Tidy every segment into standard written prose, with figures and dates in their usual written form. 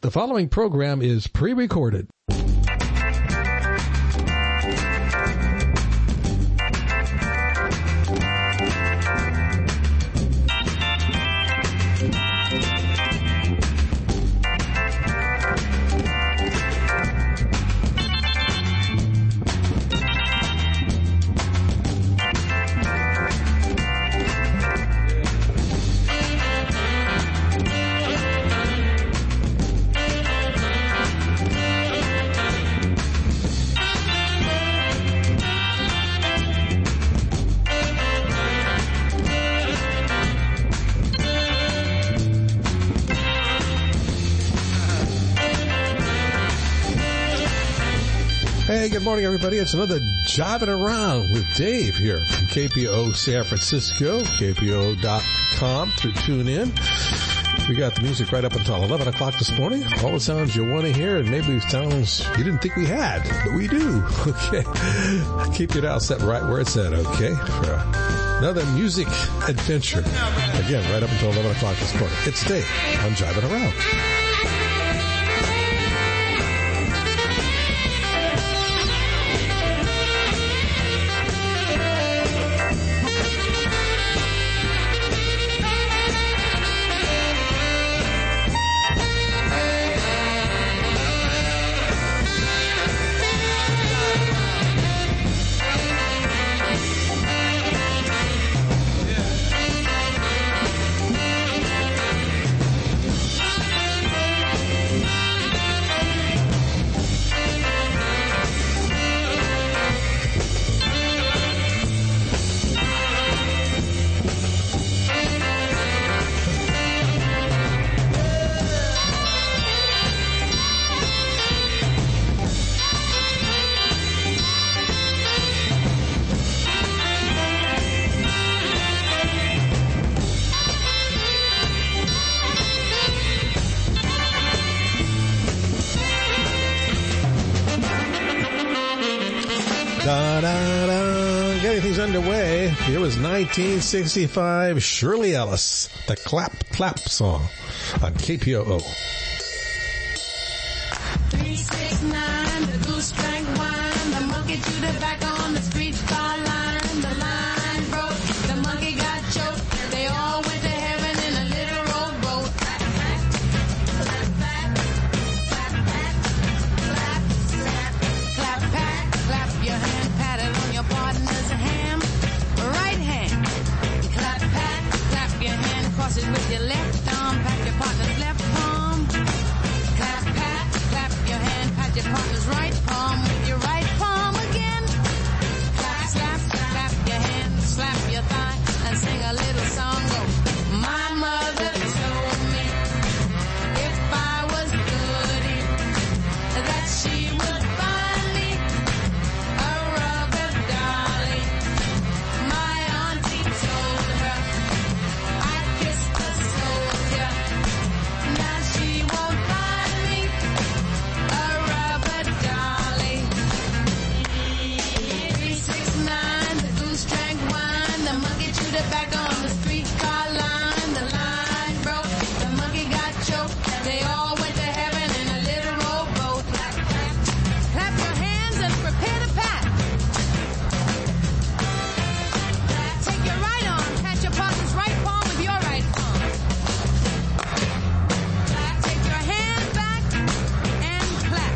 The following program is pre-recorded. Hey, good morning, everybody. It's another Jiving Around with Dave here from KPO San Francisco, KPO.com through TuneIn. We got the music right up until 11 o'clock this morning. All the sounds you want to hear, and maybe sounds you didn't think we had, but we do. Okay. Keep your dial set right where it's at, okay, for another music adventure. Again, right up until 11 o'clock this morning. It's Dave on Jiving Around. Getting things underway. Here was 1965 Shirley Ellis, the Clap Clap song on KPOO. 369, the goose drank wine, the monkey chewed it back on the streetcar line. The line broke, the monkey got choked. They all went to heaven in a little rowboat. Clap, clap, clap, clap, clap, clap, clap, clap, clap, clap your hand, pat it on your partner's ham, right hand. Clap, pat, clap your hand, cross it with your left arm, pat your partner's left palm. Clap, pat, clap your hand, pat your partner's right palm with your right palm again. Clap, slap, clap your hand, slap your thigh, and sing a little song. Go. My mother told me if I was goody, that she would find me a rubber dolly. My auntie told her I kissed a soldier. Now she won't find me a rubber dolly. 369, the goose drank wine, the monkey chewed it back on the streetcar line. The line broke, the monkey got choked. They all went to heaven in a little rowboat. Clap, clap, clap your hands and prepare to pat. Take your right arm, pat your partner's right palm with your right palm. Take your hand back and clap.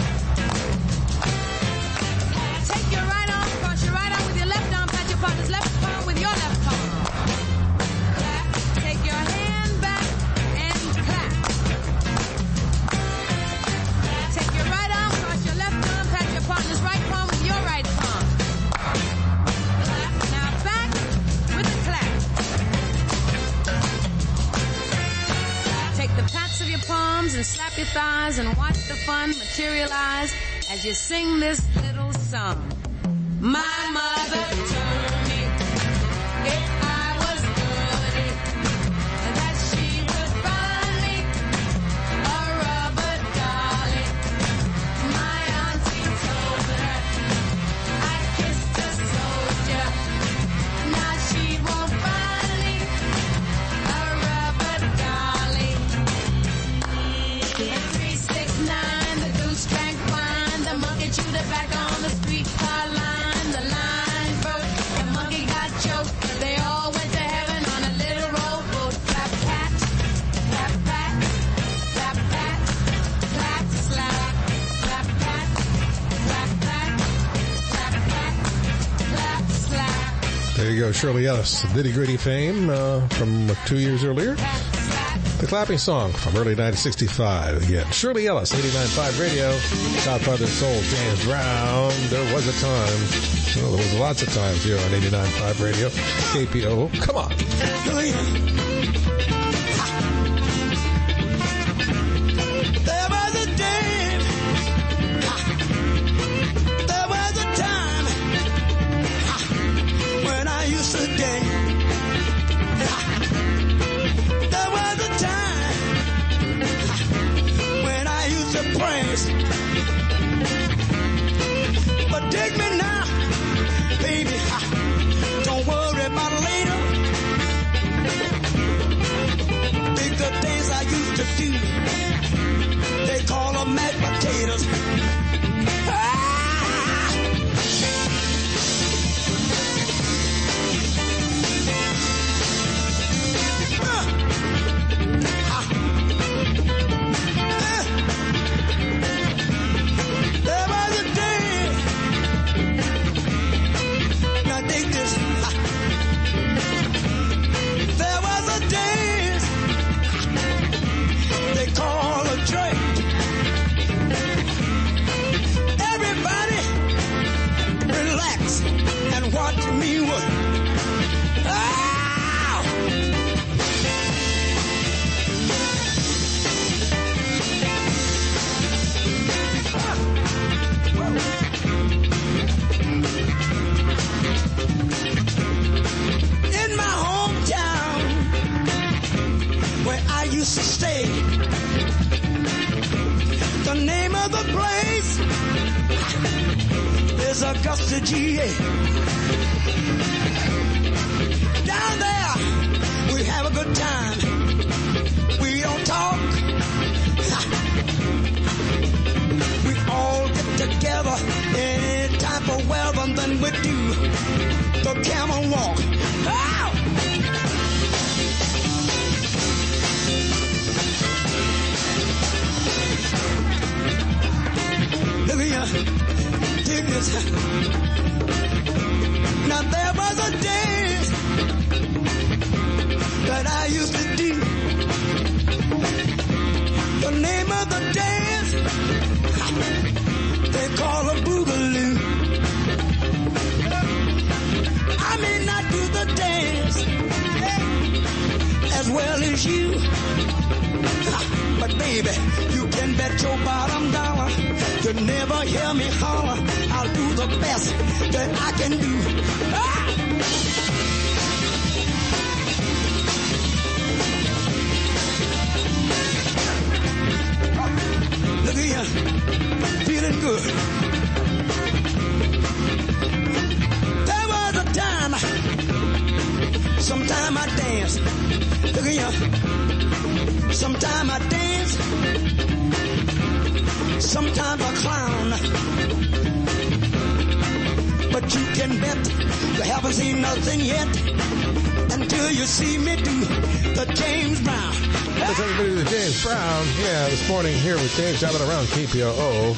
Take your right arm, cross your right arm with your left arm, pat your partner's left palm with your left palm. Take your hand back and clap. Take your right arm, cross your left arm, pat your partner's right palm with your right palm. Now back with the clap. Take the pats of your palms and slap your thighs and watch the fun materialize as you sing this little song. My mother told me if I was goody, that she would find me a rubber dolly. My auntie told her I kissed a soldier. Now she won't find me a rubber dolly. you go, Shirley Ellis, Nitty Gritty fame from 2 years earlier. The clapping song from early 1965. Again, Shirley Ellis, 89.5 Radio, Godfather Soul, James Brown. There was a time. Well, there was lots of times here on 89.5 Radio, KPO. Come on. There was a day, there was a time when I used to dance. There was a time when I used to praise. But take me now, baby, don't worry about later. Think the things I used to do, they call them mashed potatoes. There was a day, now take this. There was a day they call a drink. Everybody relax and watch me work. In my hometown, where I used to stay, the name of the place is Augusta, GA. Down there, we have a good time. We don't talk. We all get together any type of weather, and then we do the camel walk. Ow! Look here, dig this. Now there was a dance that I used to do. The name of the dance they call a boogaloo. I may not do the dance as well as you, but baby, you can bet your bottom dollar you never hear me holler. I'll do the best that I can do. Look here, feeling good. There was a time, sometime I dance. Look here, sometime I dance, sometime I clown. But you can bet you haven't seen nothing yet until you see me do the James Brown. Let's everybody do the James Brown. Yeah, this morning here with Dave Jabba around KPOO.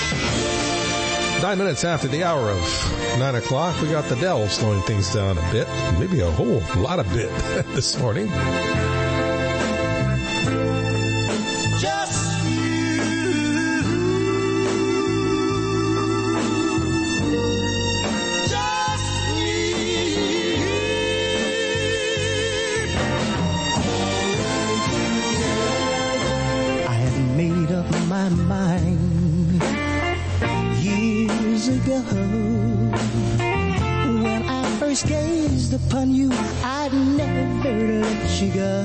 9 minutes after the hour of 9 o'clock, we got the Dells slowing things down a bit. Maybe a whole lot of bit this morning. Just my mind years ago. When I first gazed upon you, I'd never let you go.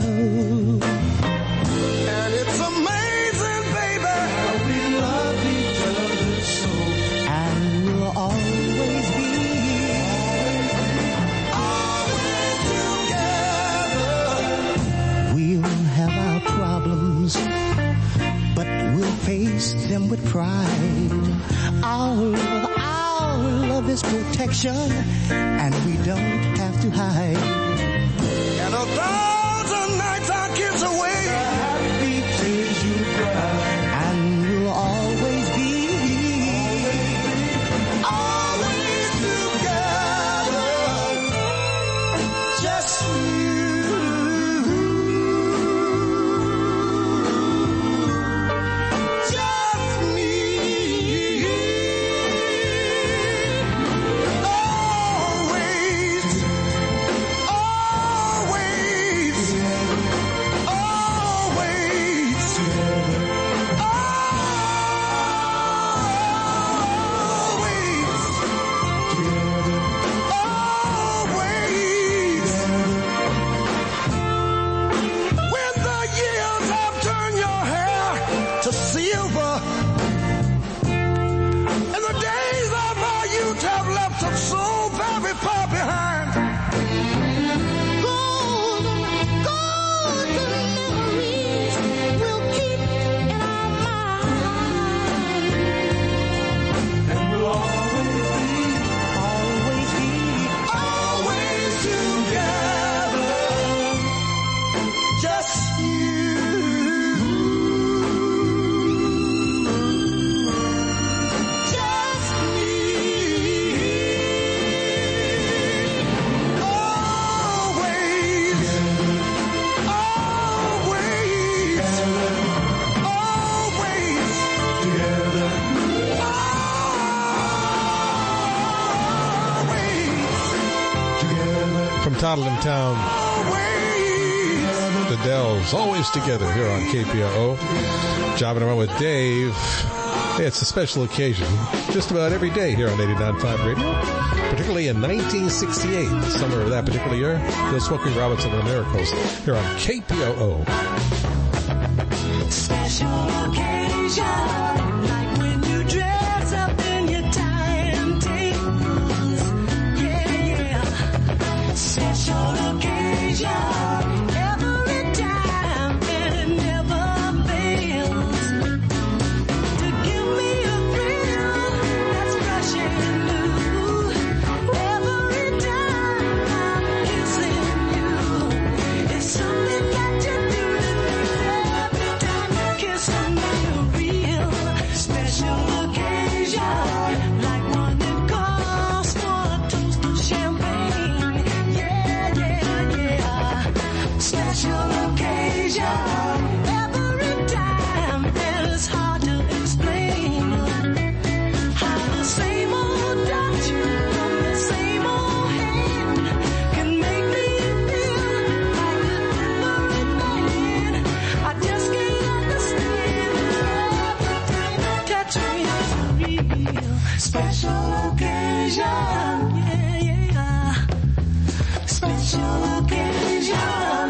And it's amazing, baby, how we love each other so. And we'll always be together. We'll have our problems, but we'll face them with pride. Our love is protection, and we don't have to hide. And 1,000 nights our kids away, happy tears you cry, and we'll always be together. Scotland town. The Dells, always together here on KPOO. Jobbing around with Dave. Hey, it's a special occasion just about every day here on 89.5 Radio, particularly in 1968, the summer of that particular year. Bill Smokey Robinson and the Miracles here on KPOO. Special occasion, like when you dress up in your timetables. Yeah, yeah. Special occasion. Special occasion, yeah, yeah. Special occasion.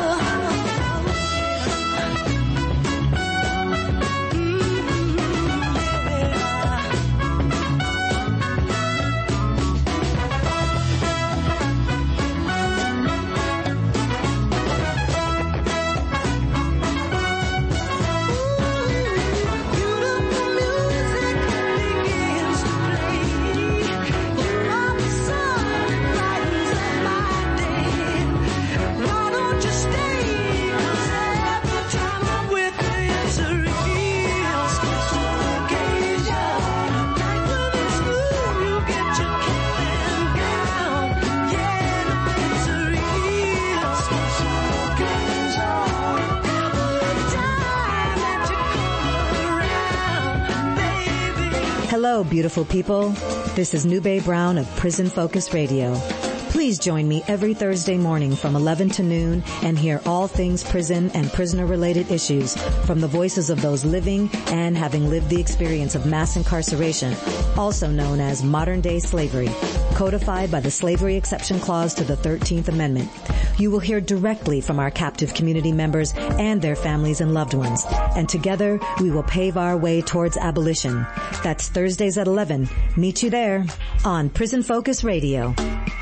Hello, beautiful people. This is Nube Brown of Prison Focus Radio. Please join me every Thursday morning from 11 to noon and hear all things prison and prisoner-related issues from the voices of those living and having lived the experience of mass incarceration, also known as modern-day slavery, codified by the Slavery Exception Clause to the 13th Amendment. You will hear directly from our captive community members and their families and loved ones, and together we will pave our way towards abolition. That's Thursdays at 11. Meet you there on Prison Focus Radio.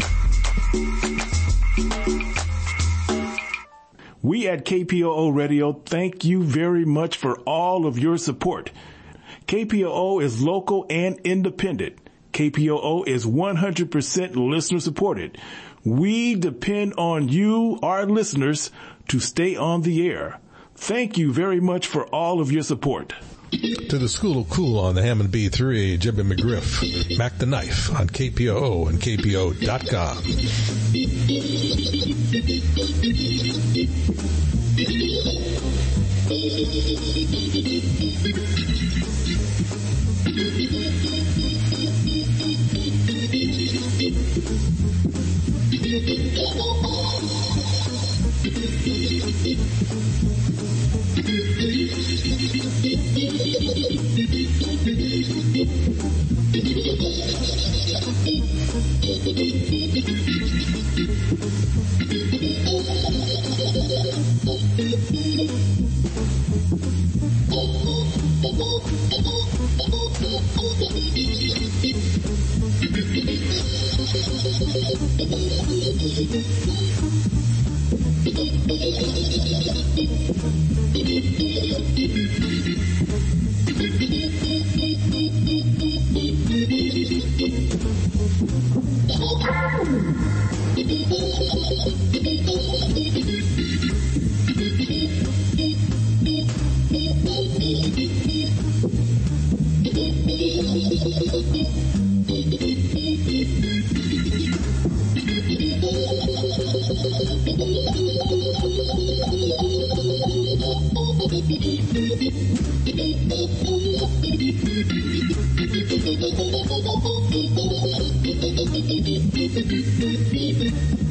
We at KPOO Radio thank you very much for all of your support. KPOO is local and independent. KPOO is 100% listener supported. We depend on you, our listeners, to stay on the air. Thank you very much for all of your support. To the School of Cool on the Hammond B3, Jimmy McGriff, Mac the Knife on KPOO and KPO.com.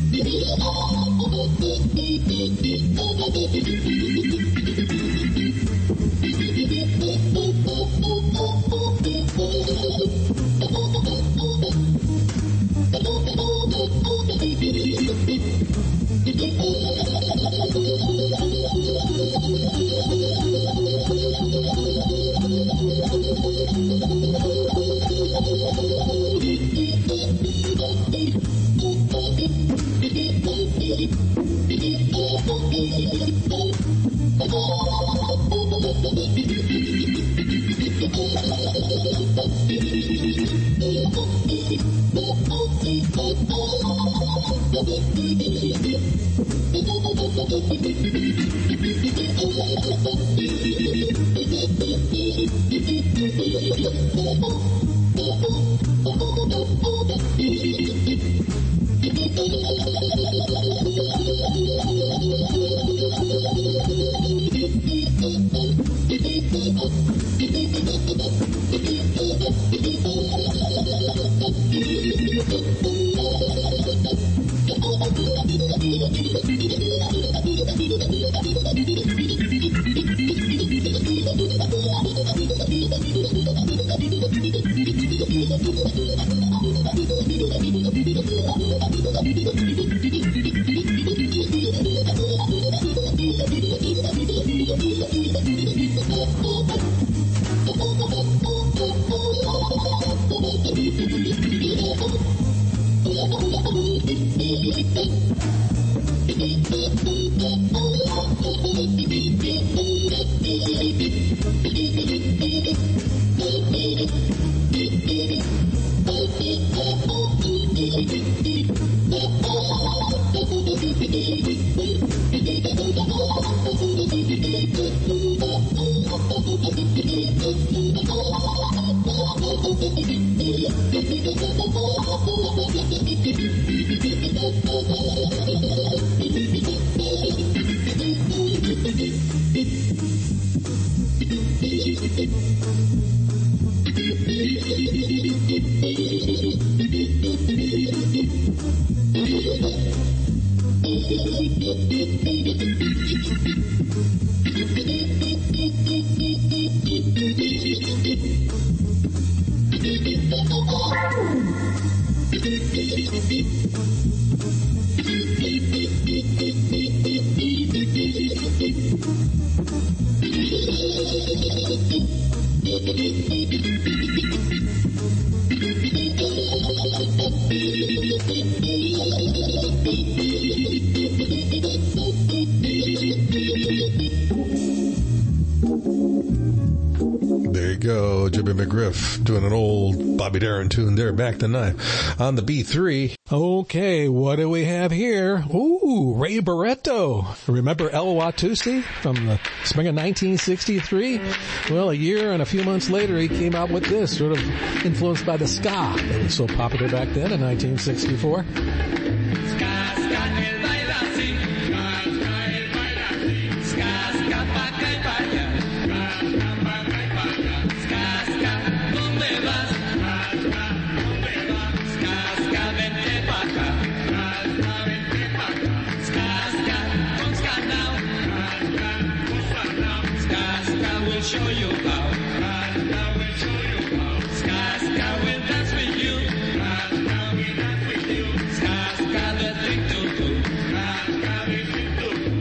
Jimmy McGriff doing an old Bobby Darin tune there, Back to 9 on the B3. Okay, what do we have here? Ooh, Ray Barretto. Remember El Watusi from the spring of 1963? Well, a year and a few months later, he came out with this, sort of influenced by the ska that was so popular back then in 1964. Show you how. Ska will show you how. Ska will dance with you. Ska will dance with you. Ska the thing to do. Ska the thing to do.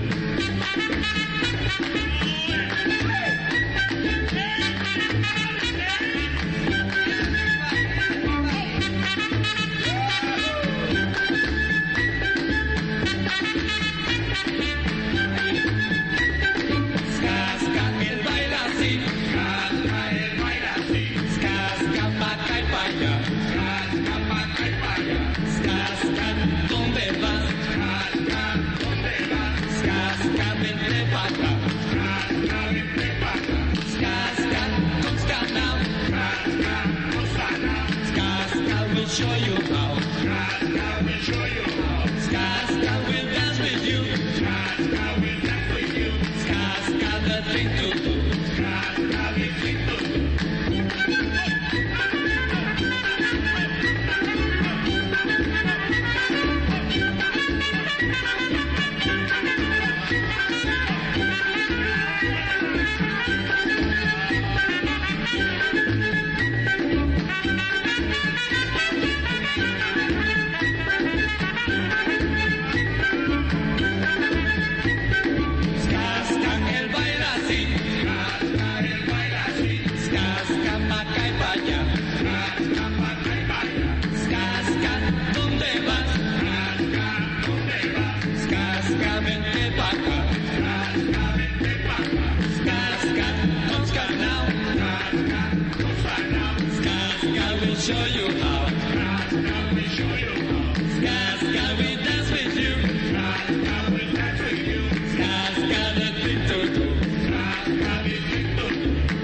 Show you how. Ska will show you how. Ska will dance with you. Ska will dance with you. Ska the thing to do. Ska the thing to do. show you how. Ska will show you how. Ska will dance with you. Ska will dance with you. Ska the thing to do. Ska the thing to do.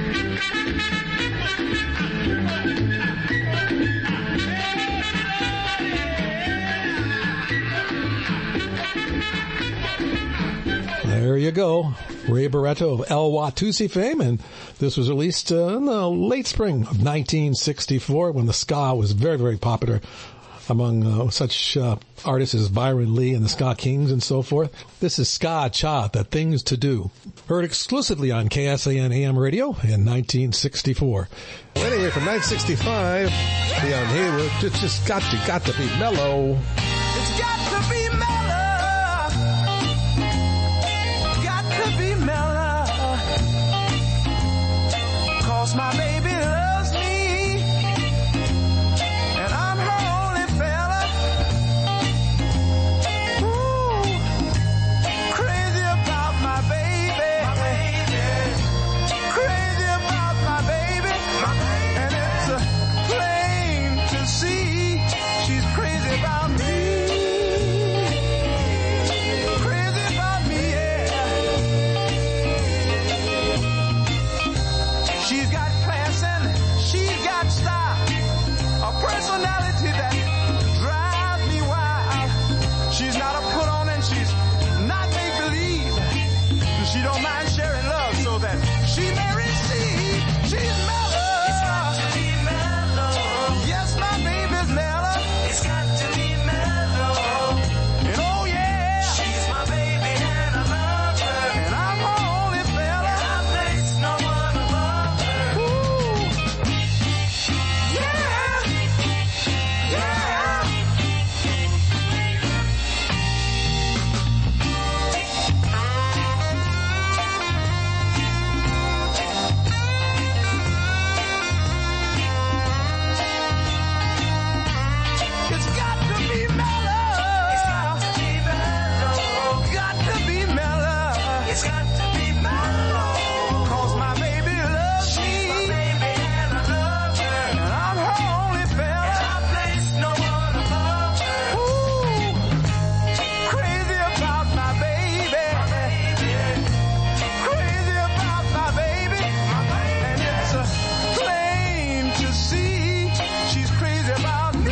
There you go. Ray Barretto of El Watusi fame, and this was released in the late spring of 1964 when the ska was very, very popular among such artists as Byron Lee and the Ska Kings and so forth. This is Ska Cha, The Things to Do. Heard exclusively on KSAN AM radio in 1964. Anyway, from 1965, Leon Haywood, it's just got to be mellow. It's got to be mellow. Got to be mellow. 'Cause my baby loves me. And I'm her only fella. Ooh, crazy about my baby. Crazy about my baby. And it's plain to see she's crazy about me. Crazy about me, yeah. She's got class and she's got style. A personality that drives me wild. She's not a put on and she's not make believe. She don't mind sharing love so that she may receive. She's mellow. It's got to be mellow. Yes, my baby's mellow. It's got to be mellow. And oh yeah, she's my baby and I love her. And I'm her only fella. And I place no one above her. Ooh, yeah, yeah. It's got to be mellow. It's got to be mellow. Got to be mellow. It's got to be mellow. 'Cause my baby loves me. She's my baby and I love her. And I'm her only fella. And I place no one above her. Ooh, crazy about my baby. Crazy about my baby. And it's plain to see she's crazy about me.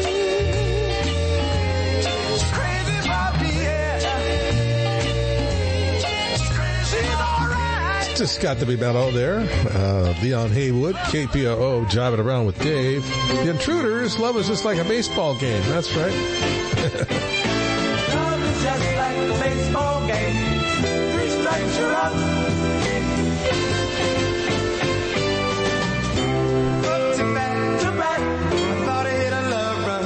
She's crazy about me, yeah. She's alright. Just got to be mellow there. Leon Haywood, KPOO, jiving around with Dave. The Intruders, love is just like a baseball game. That's right. Love is just like a baseball game. 3 strikes, you're out. Up to bat, I thought I hit a love run.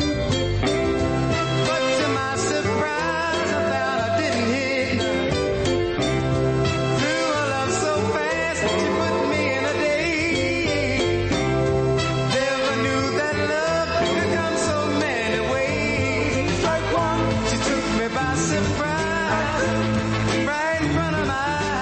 But to my surprise, I found I didn't hit none. Threw a love so fast that you put me in a daze. Never knew that love could come so many ways. Strike one, she took me by surprise, right in front of my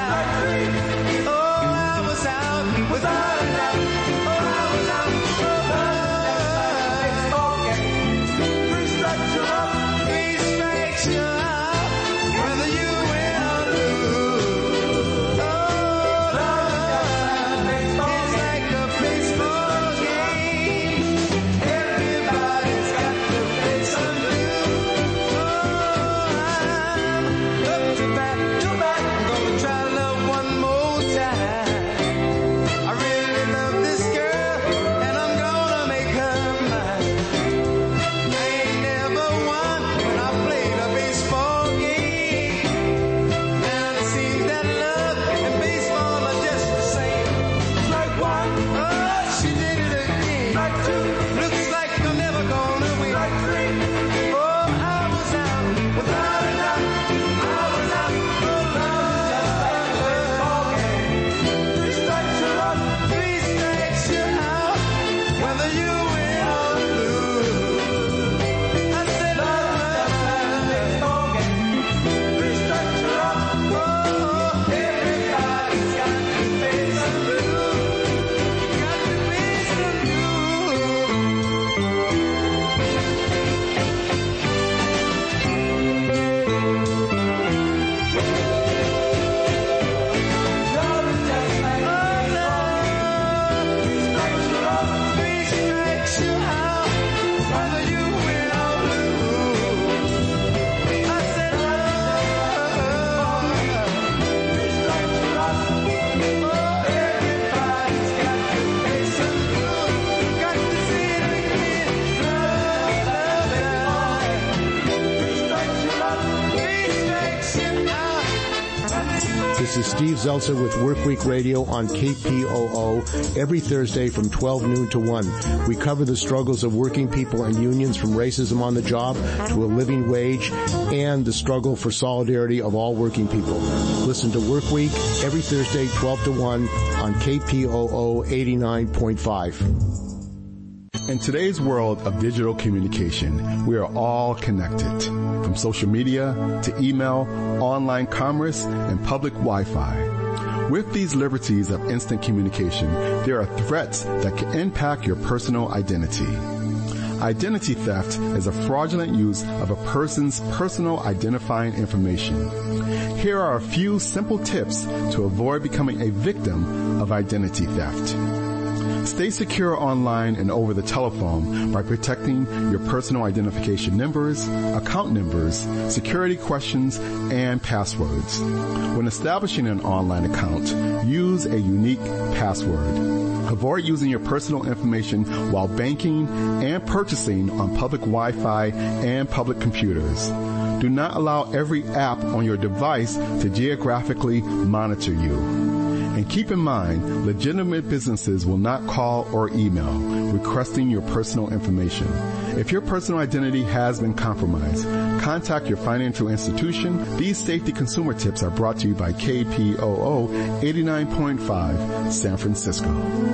This is Steve Zeltzer with Workweek Radio on KPOO every Thursday from 12 noon to 1. We cover the struggles of working people and unions, from racism on the job to a living wage, and the struggle for solidarity of all working people. Listen to Workweek every Thursday 12 to 1 on KPOO 89.5. In today's world of digital communication, we are all connected. From social media to email, online commerce, and public Wi-Fi. With these liberties of instant communication, there are threats that can impact your personal identity. Identity theft is a fraudulent use of a person's personal identifying information. Here are a few simple tips to avoid becoming a victim of identity theft. Stay secure online and over the telephone by protecting your personal identification numbers, account numbers, security questions, and passwords. When establishing an online account, use a unique password. Avoid using your personal information while banking and purchasing on public Wi-Fi and public computers. Do not allow every app on your device to geographically monitor you. And keep in mind, legitimate businesses will not call or email requesting your personal information. If your personal identity has been compromised, contact your financial institution. These safety consumer tips are brought to you by KPOO 89.5 San Francisco.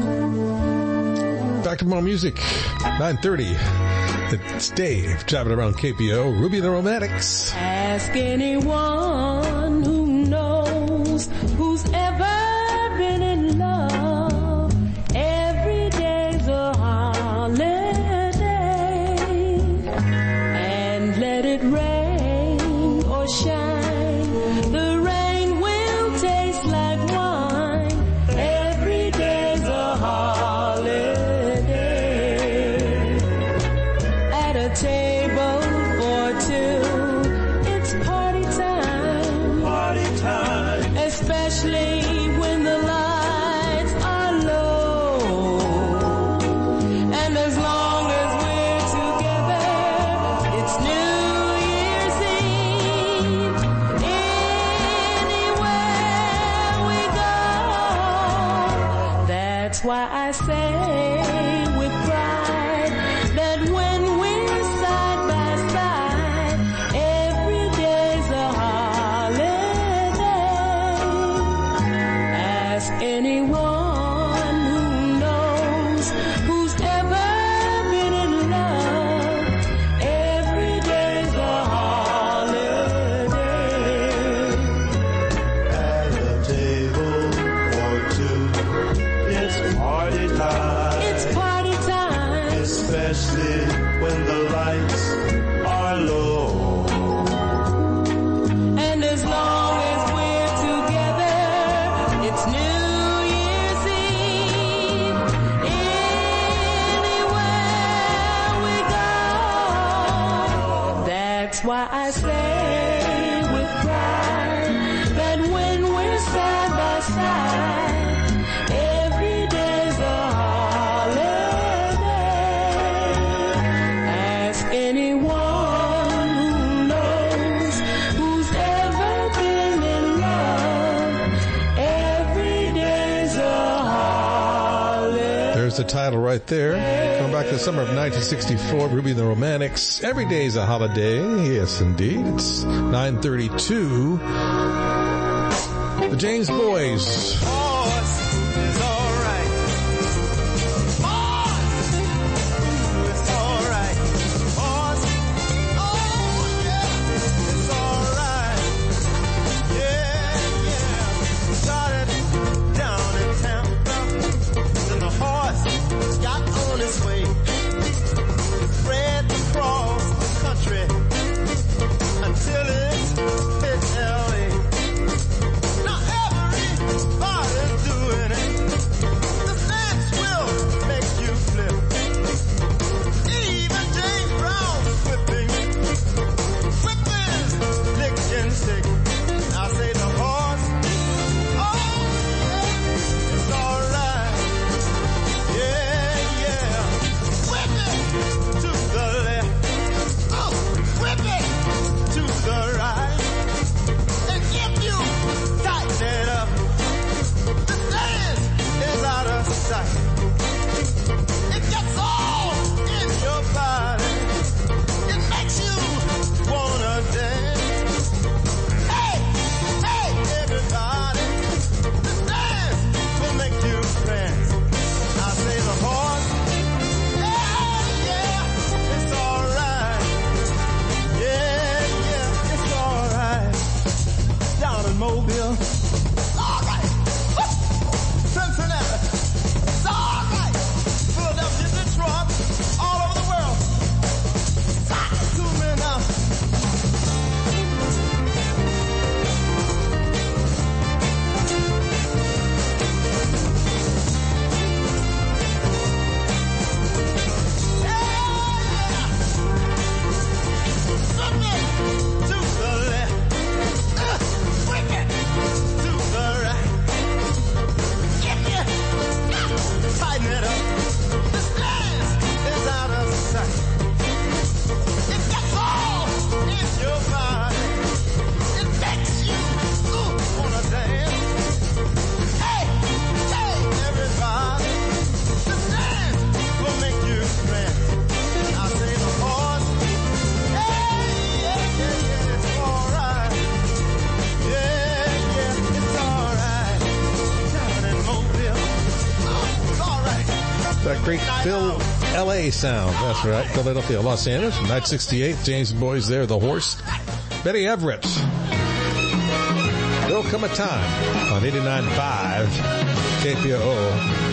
Back to more music. 9:30. It's Dave driving around KPO. Ruby and the Romantics. Ask anyone who knows, who's ever been in love. Every day's a holiday, and let it rain or shine, the rain will taste like wine. Every day's a holiday. At a table for two, it's party time. Party time. Especially when the lights are low. And as long as we're together, it's New Year's Eve. Anywhere we go. That's why I say with pride that when we're side by side, every day's a holiday. Ask anyone who knows, who's ever been in love. Every day's a holiday. At a table or two, it's party time. It's party time. Especially when the lights are low. And as long as we're together, it's New Year's Eve. Anywhere we go. That's why I say with pride that when we're side by side, every day's a holiday. Ask anyone who knows, who's ever been in love. Every day's a holiday. There's the title right there. Going back to the summer of 1964, Ruby and the Romantics. Every day is a holiday. Yes, indeed. It's 9:32. The James Boys. Until it's LA. Now everybody That great Phil L.A. sound. That's right. Philadelphia, Los Angeles. Night 68. James Boy's there, The Horse. Betty Everett. There'll come a time on 89.5 KPOO.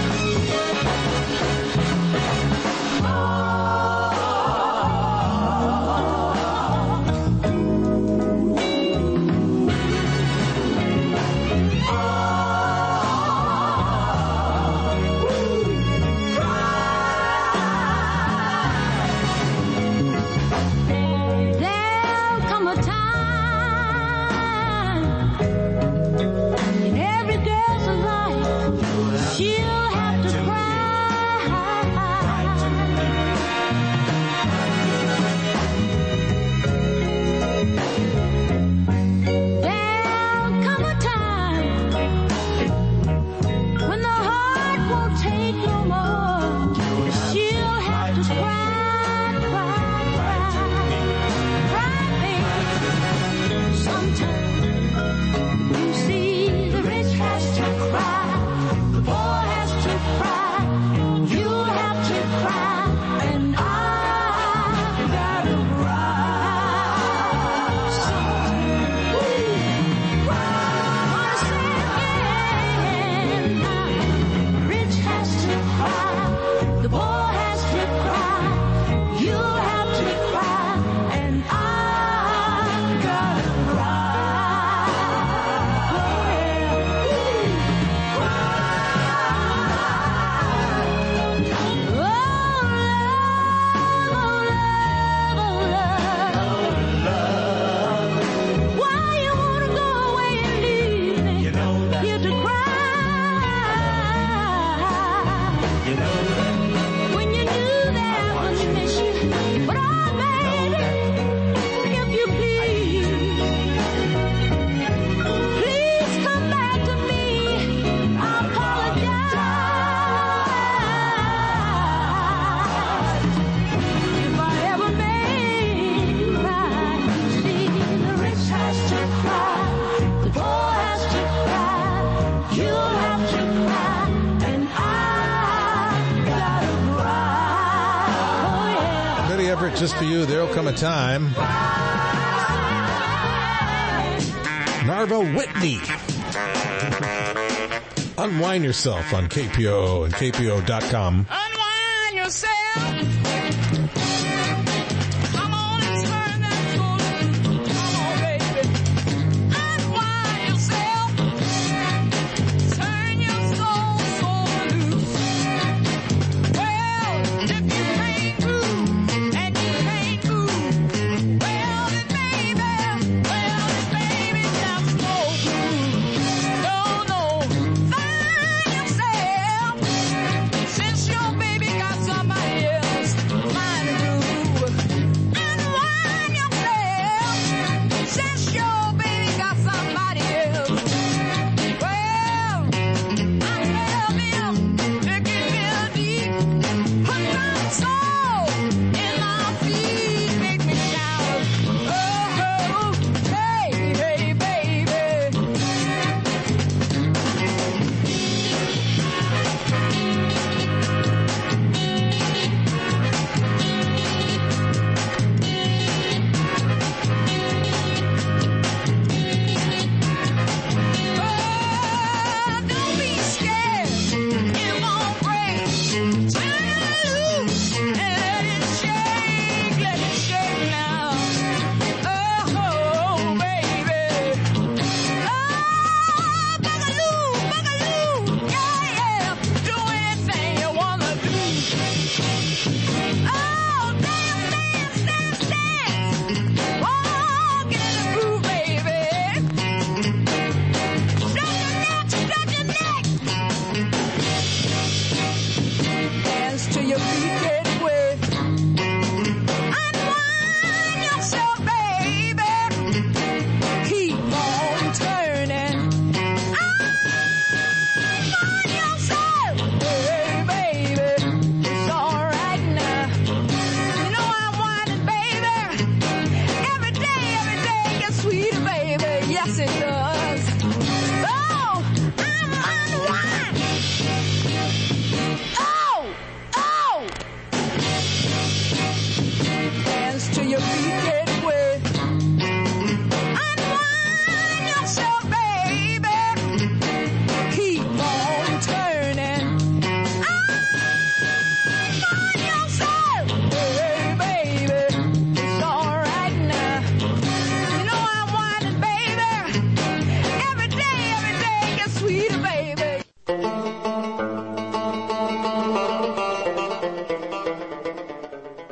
Just for you, there'll come a time. Narva Whitney. Unwind yourself on KPO and KPO.com. Unwind yourself. Come on and turn that soul loose. Come on, baby. Unwind yourself. Turn your soul loose. Well, if you can't move.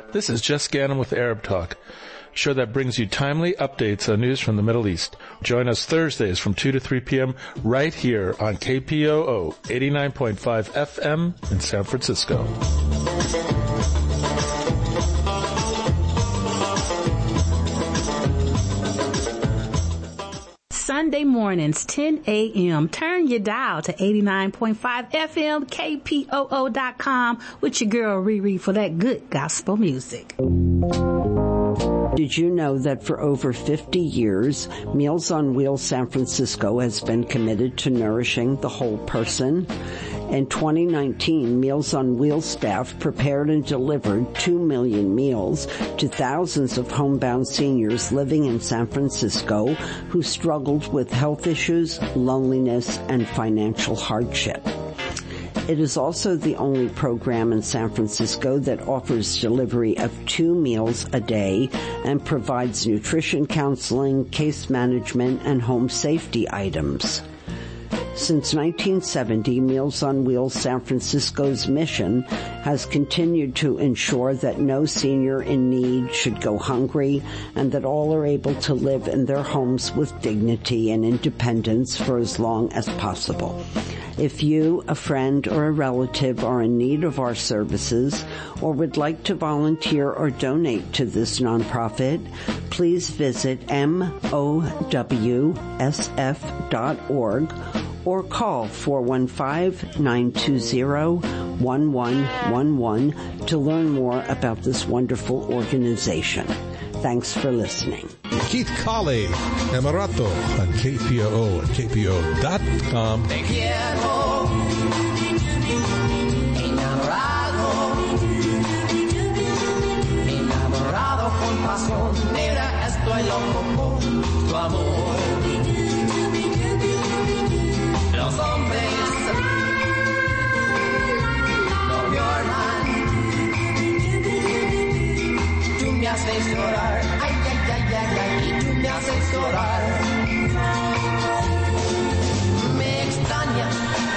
This is Jess Gannon with Arab Talk, a show that brings you timely updates on news from the Middle East. Join us Thursdays from 2 to 3 p.m. right here on KPOO 89.5 FM in San Francisco. Sunday mornings, 10 a.m. Turn your dial to 89.5 FM, KPOO.com with your girl Riri for that good gospel music. Did you know that for over 50 years, Meals on Wheels San Francisco has been committed to nourishing the whole person? In 2019, Meals on Wheels staff prepared and delivered 2 million meals to thousands of homebound seniors living in San Francisco who struggled with health issues, loneliness, and financial hardship. It is also the only program in San Francisco that offers delivery of 2 meals a day and provides nutrition counseling, case management, and home safety items. Since 1970, Meals on Wheels San Francisco's mission has continued to ensure that no senior in need should go hungry and that all are able to live in their homes with dignity and independence for as long as possible. If you, a friend, or a relative are in need of our services or would like to volunteer or donate to this nonprofit, please visit MOWSF.org or call 415-920-1111 to learn more about this wonderful organization. Thanks for listening. Keith Colley, Emirato on KPOO and KPO.com. Te quiero, enamorado con pasión, mira, estoy loco por tu amor. Los hombres no lloran, tú me haces llorar, ay, ay, ay, ay, ay, y tú me haces llorar. Me extraña,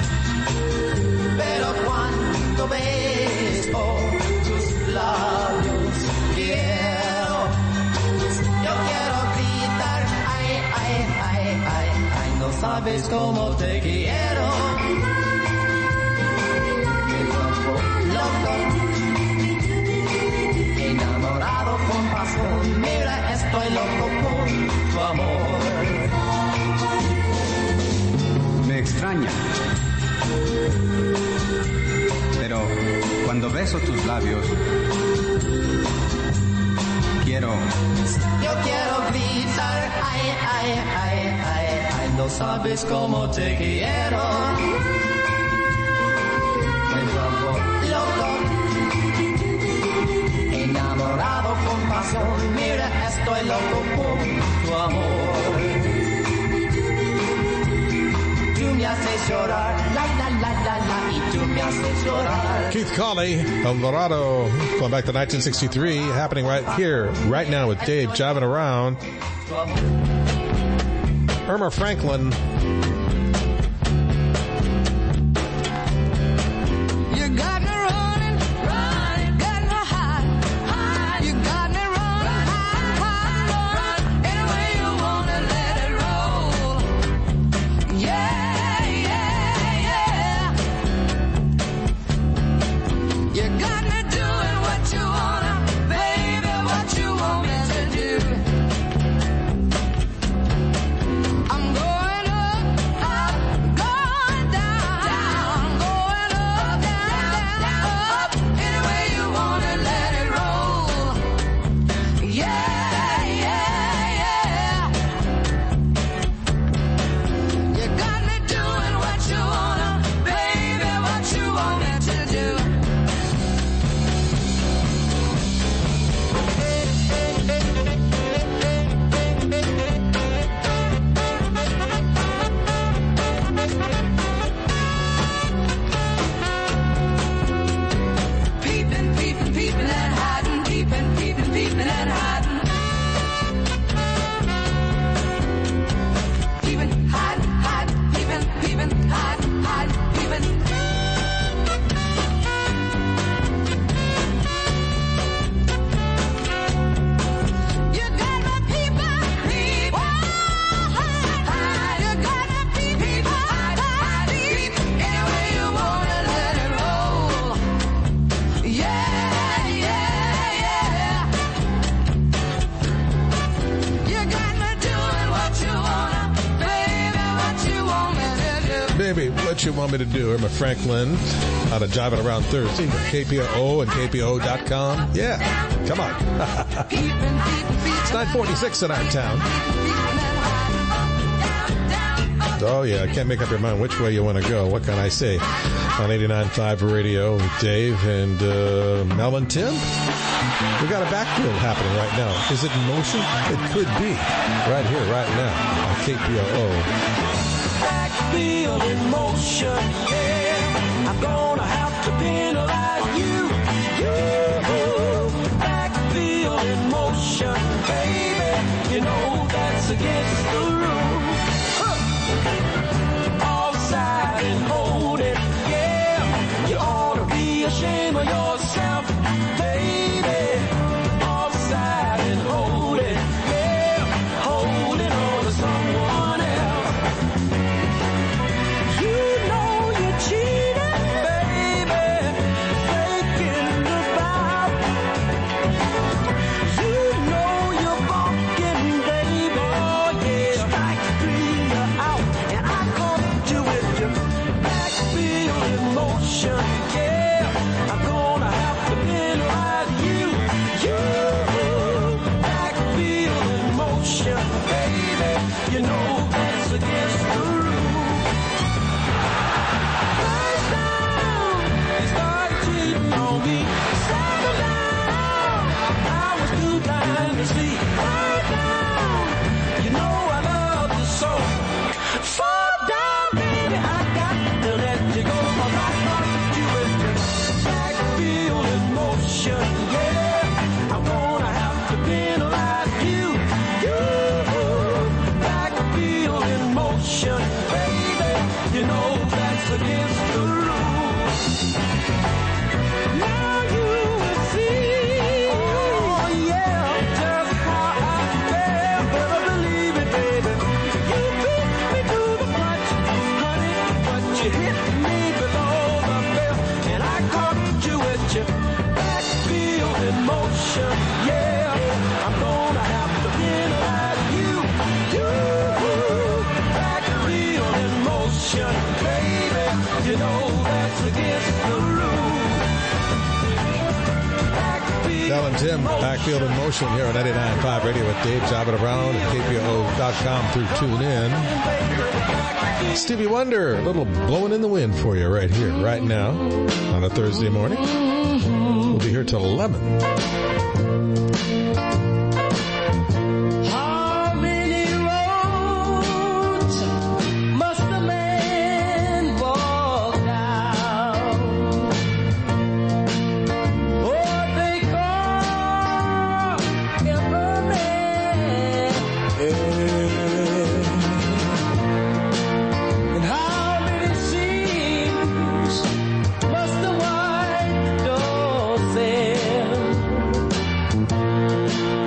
pero cuando beso tus labios yo quiero gritar, ay, ay, ay, ay, ay, no sabes cómo te quiero. Me vuelvo loco, enamorado con pasión, mira, estoy loco por tu amor. Me extraña, pero cuando beso tus labios, yo quiero gritar, ay, ay, ay, ay, ay, no sabes cómo te quiero. Me vuelvo loco, enamorado con pasión, mira, estoy loco por tu amor. Tú me haces llorar, la, la, la, la, la, y tú me haces llorar. Keith Colley, El Dorado, going back to 1963, happening right here, right now with Dave Jiving Around. Irma Franklin. You got me running, running, got me high, high. You got me running, high, high, run. Any way you wanna let it roll. Yeah, yeah, yeah. You got me doing what you wanna, baby, what you want me to do. I'm going up. what you want me to do. I'm a Franklin out of Jiving Around Thursday with KPOO and KPO.com. Yeah, come on. It's 9:46 in our town. Oh, yeah, I can't make up your mind which way you want to go. What can I say? On 89.5 Radio with Dave and Mel and Tim. We got a backfield happening right now. Is it in motion? It could be. Right here, right now on KPOO. Backfield in motion, yeah. I'm gonna have to penalize you. Backfield in motion, baby. You know that's against the rules. Offside and hold it, yeah. You ought to be ashamed of yourself, baby. Offside and hold it, yeah. Holding on to someone else. You know you cheated, baby. Faking the vow. You know you're fucking, baby. Yeah. Strike three, you're out, and I caught you with your backfield in motion. Yeah, I'm gonna have to penalize you. Backfield in motion, baby. You know that's against the rules. First down, you started cheating on me. Second down, I was too blind to see. Third down, you know I love you so. Fourth down, baby, I got to let you go. 'Cause I thought you with your backfield in motion, yeah. I'm gonna have to penalize you. Backfield in motion, baby. You know that's against the rules. Now you will see, oh yeah, just how I feel. Better believe it, baby. You beat me to the punch, honey, but you hit me below the belt, and I caught you with your backfield in motion, yeah. I'm gonna have to penalize you. Backfield in motion, baby. You know that's against the rules. Mel and Tim, backfield in motion here on 89.5 Radio with Dave Jiving Around and KPO.com through TuneIn. Stevie Wonder, a little blowing in the wind for you right here, right now, on a Thursday morning. We'll be here till 11. How many roads must a man walk down? Oh, they call every man. And how many seas must the white dove sail?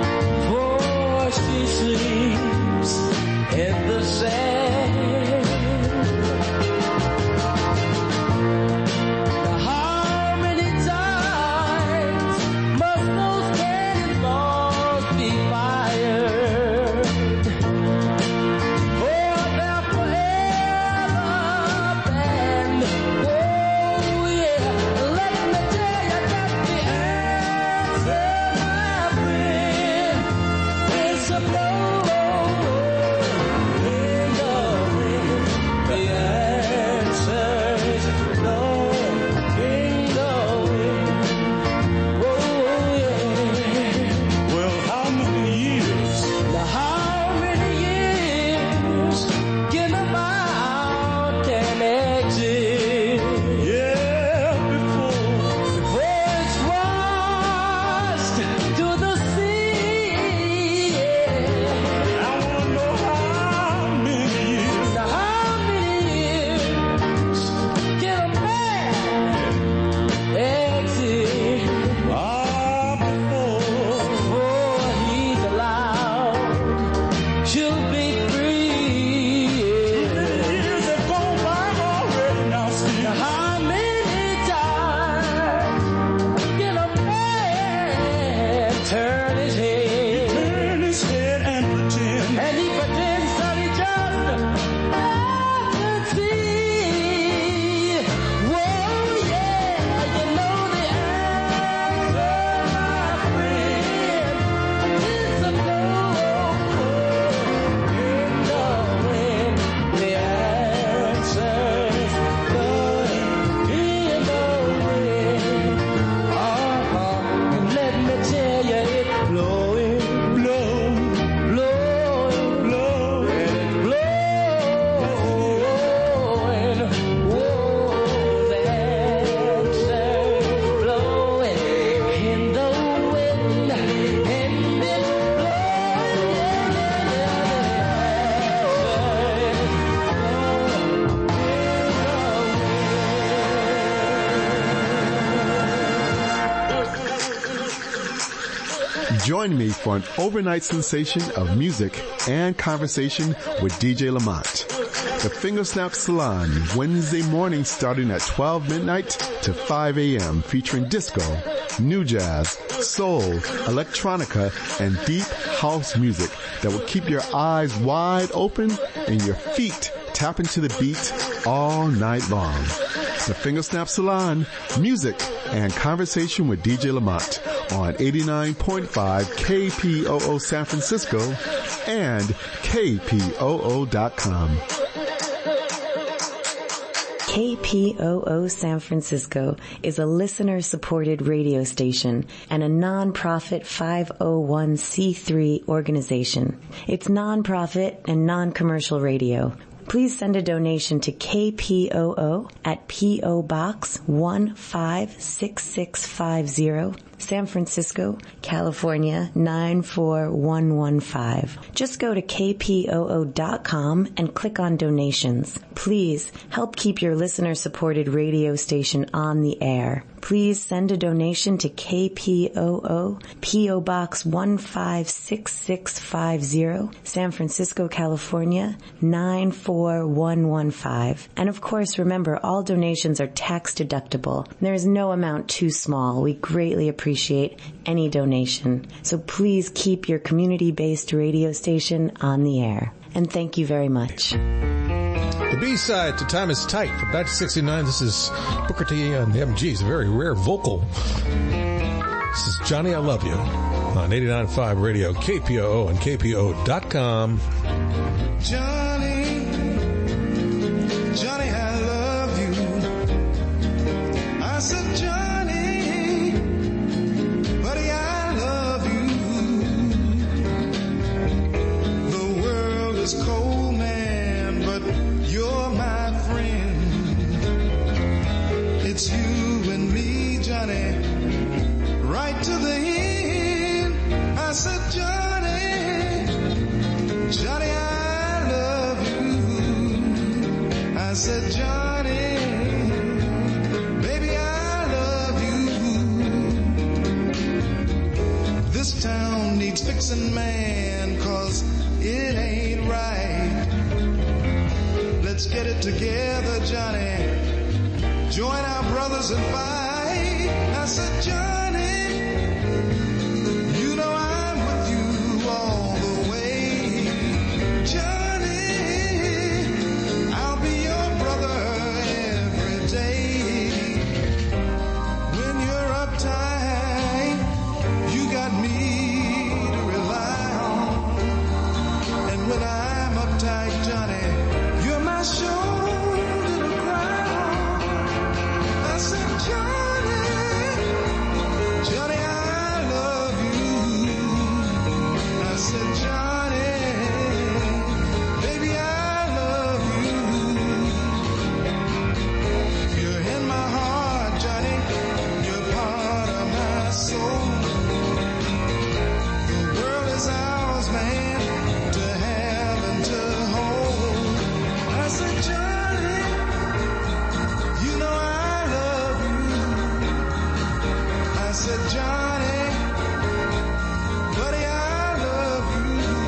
Join me for an overnight sensation of music and conversation with DJ Lamont. The Fingersnap Salon, Wednesday morning starting at 12 midnight to 5 a.m. featuring disco, new jazz, soul, electronica, and deep house music that will keep your eyes wide open and your feet tapping to the beat all night long. The Fingersnap Salon, music and conversation with DJ Lamont on 89.5 KPOO San Francisco and KPOO.com. KPOO San Francisco is a listener-supported radio station and a non-profit 501c3 organization. It's non-profit and non-commercial radio. Please send a donation to KPOO at P.O. Box 156650, San Francisco, California 94115. Just go to kpoo.com and click on donations. Please help keep your listener-supported radio station on the air. Please send a donation to KPOO, P.O. Box 156650, San Francisco, California 94115. And of course, remember, all donations are tax deductible. There is no amount too small. We greatly appreciate any donation. So please keep your community-based radio station on the air. And thank you very much. The B-side to Time Is Tight from 1969. This is Booker T and the MGs, a very rare vocal. This is Johnny, I Love You on 89.5 Radio, KPOO and KPOO.com. Johnny, Johnny, I love you. I said, Johnny, buddy, I love you. The world is cold, man, but you're my friend. It's you and me, Johnny, right to the end. I said, Johnny, Johnny, I love you. I said, Johnny, baby, I love you. This town needs fixing, man, 'cause it ain't right. Let's get it together, Johnny. Join our brothers and fight. I said, Johnny, you know I'm with you all the way. Johnny, I'll be your brother every day. When you're uptight, you got me to rely on. And when I'm uptight, Johnny, you're my shoulder to cry on. I said, Johnny, Johnny, I love you. I said, Johnny, baby, I love you. You're in my heart, Johnny. You're part of my soul. The world is ours, man, to have and to hold. I said, Johnny, you know I love you. I said, Johnny, buddy, I love you.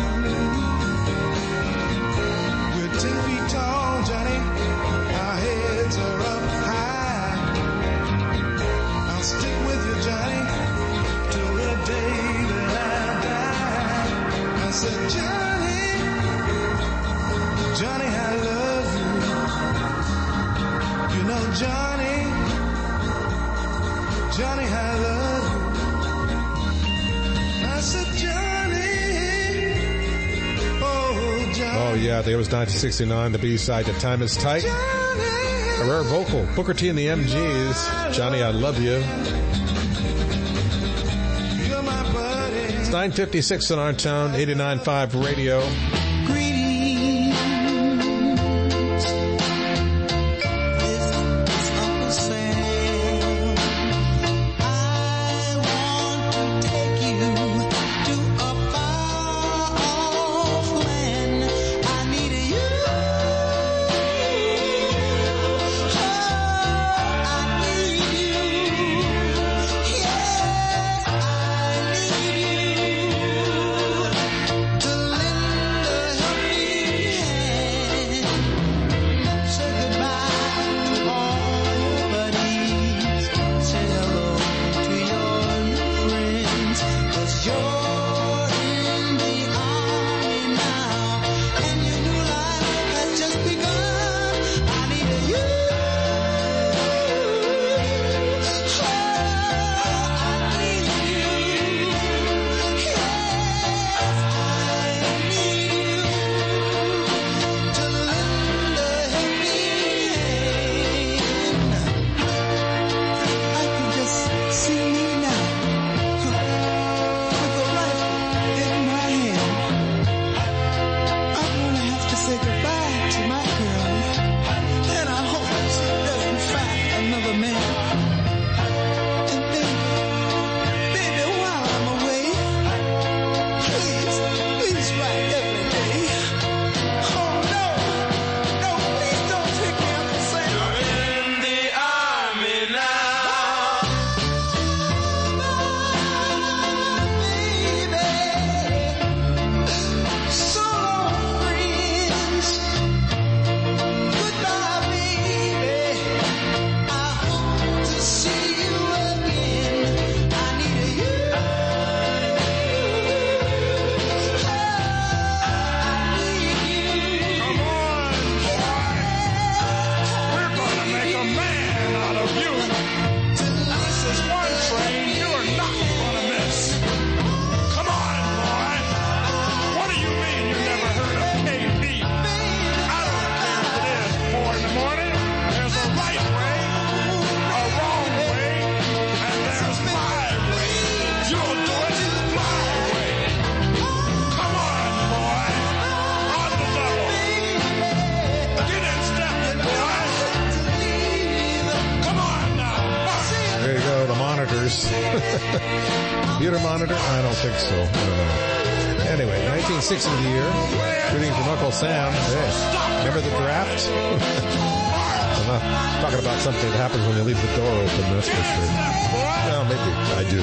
We're 10 feet tall, Johnny. Our heads are up high. I'll stick with you, Johnny, till the day that I die. I said, Johnny, Johnny, I love you. You know, Johnny, Johnny, I love you. I said, Johnny, oh, Johnny. Oh, yeah, there was 1969, the B-side to Time Is Tight. A rare vocal, Booker T and the MGs, Johnny, I Love You. You're my buddy. It's 9:56 in our town, 89.5 Radio. Yes, I need you. monitors. Computer monitor? I don't think so. I don't know. Anyway, 1960 of the year. Greetings from Uncle Sam. Hey, remember the draft? I'm not talking about something that happens when you leave the door open, that's for sure. Well, maybe I do.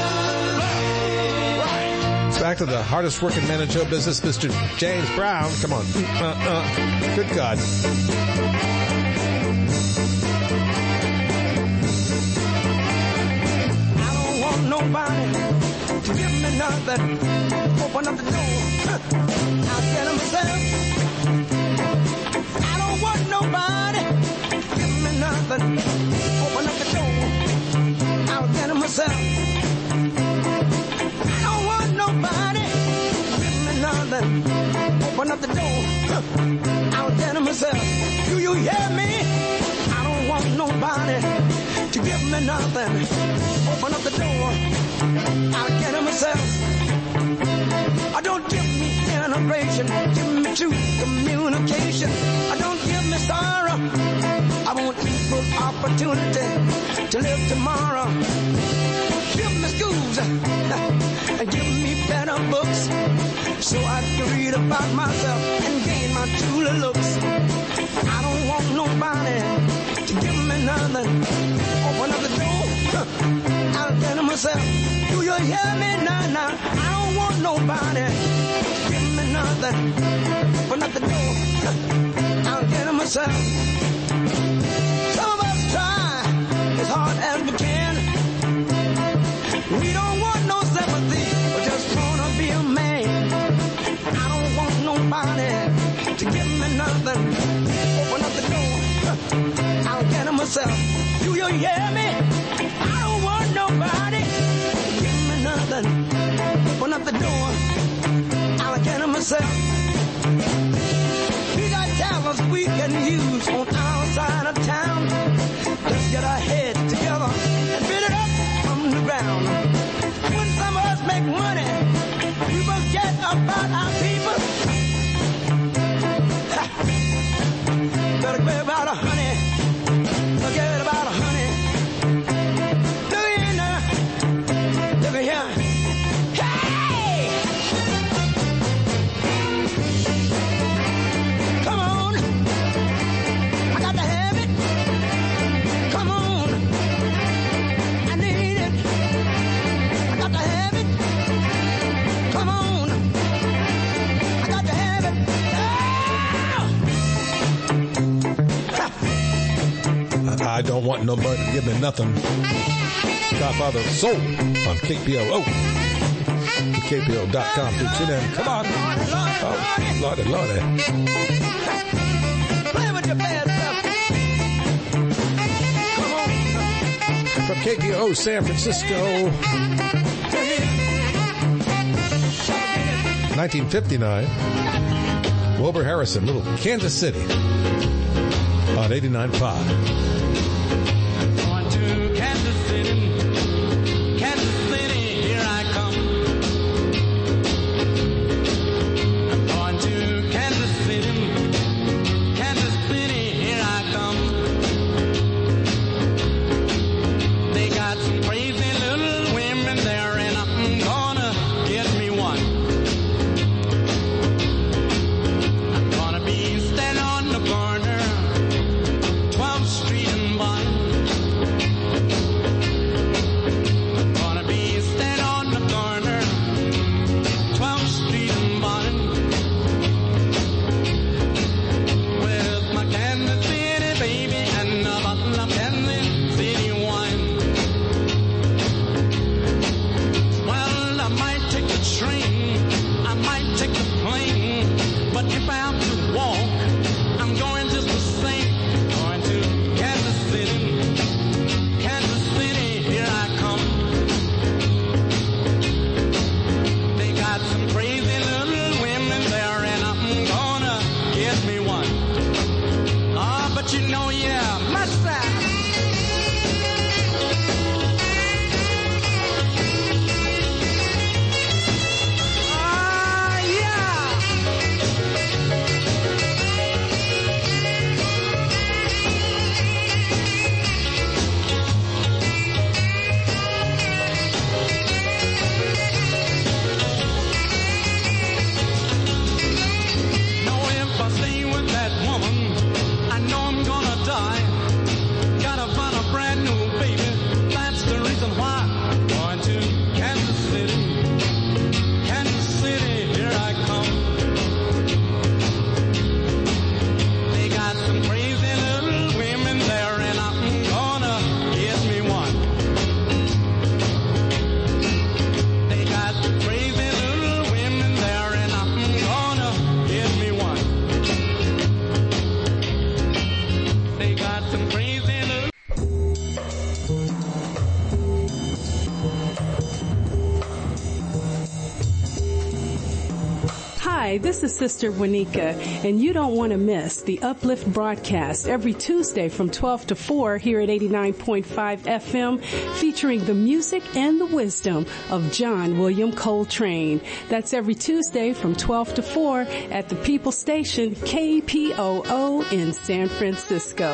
It's back to the hardest working man in show business, Mr. James Brown. Come on. Good God. Nobody to give me nothing. Open up the door. I'll get it myself. I don't want nobody to give me nothing. Open up the door. I'll get it myself. I don't want nobody to give me nothing. Open up the door. I'll get it myself. Do you hear me? I don't want nobody to give me nothing. Open up the door, I'll get it myself. I don't give me integration, give me true communication. I don't give me sorrow, I want equal opportunity to live tomorrow. Give me schools, and give me better books, so I can read about myself and gain my true looks. I don't want nobody to give me nothing. Open up the door, I'll get it myself. Do you hear me now? Now I don't want nobody to give me nothing. Open up the door, I'll get it myself. Some of us try as hard as we can. We don't want no sympathy, we just wanna be a man. I don't want nobody to give me nothing. Open up the door, I'll get it myself. Do you hear me? I don't want nobody to give me nothing. Open up the door, I'll get it myself. We got talents we can use on our side of town. Let's get our heads together and build it up from the ground. When some of us make money, we forget about our people. Better forget about a honey. Forget about a honey. Look in there. Look in here. Hey! Come on. I got to have it. Come on. I need it. I got to have it. Come on. I got to have it. I don't want nobody to give me nothing. Godfather of Soul on KPOO. KPO.com. Tune in. Come on. Oh, Lordy, Lordy. Play with your bad stuff. Come on. From KPO San Francisco. 1959. Wilbur Harrison, Little Kansas City. On 89.5. Kansas City, here I come. I'm going to Kansas City, here I come. They got some crazy little women there, and I'm gonna get me one. I'm gonna be standing on the corner, 12th Street and Bond. Hi, this is Sister Wanika, and you don't want to miss the Uplift broadcast every Tuesday from 12 to 4 here at 89.5 FM, featuring the music and the wisdom of John William Coltrane. That's every Tuesday from 12 to 4 at the People Station, KPOO in San Francisco.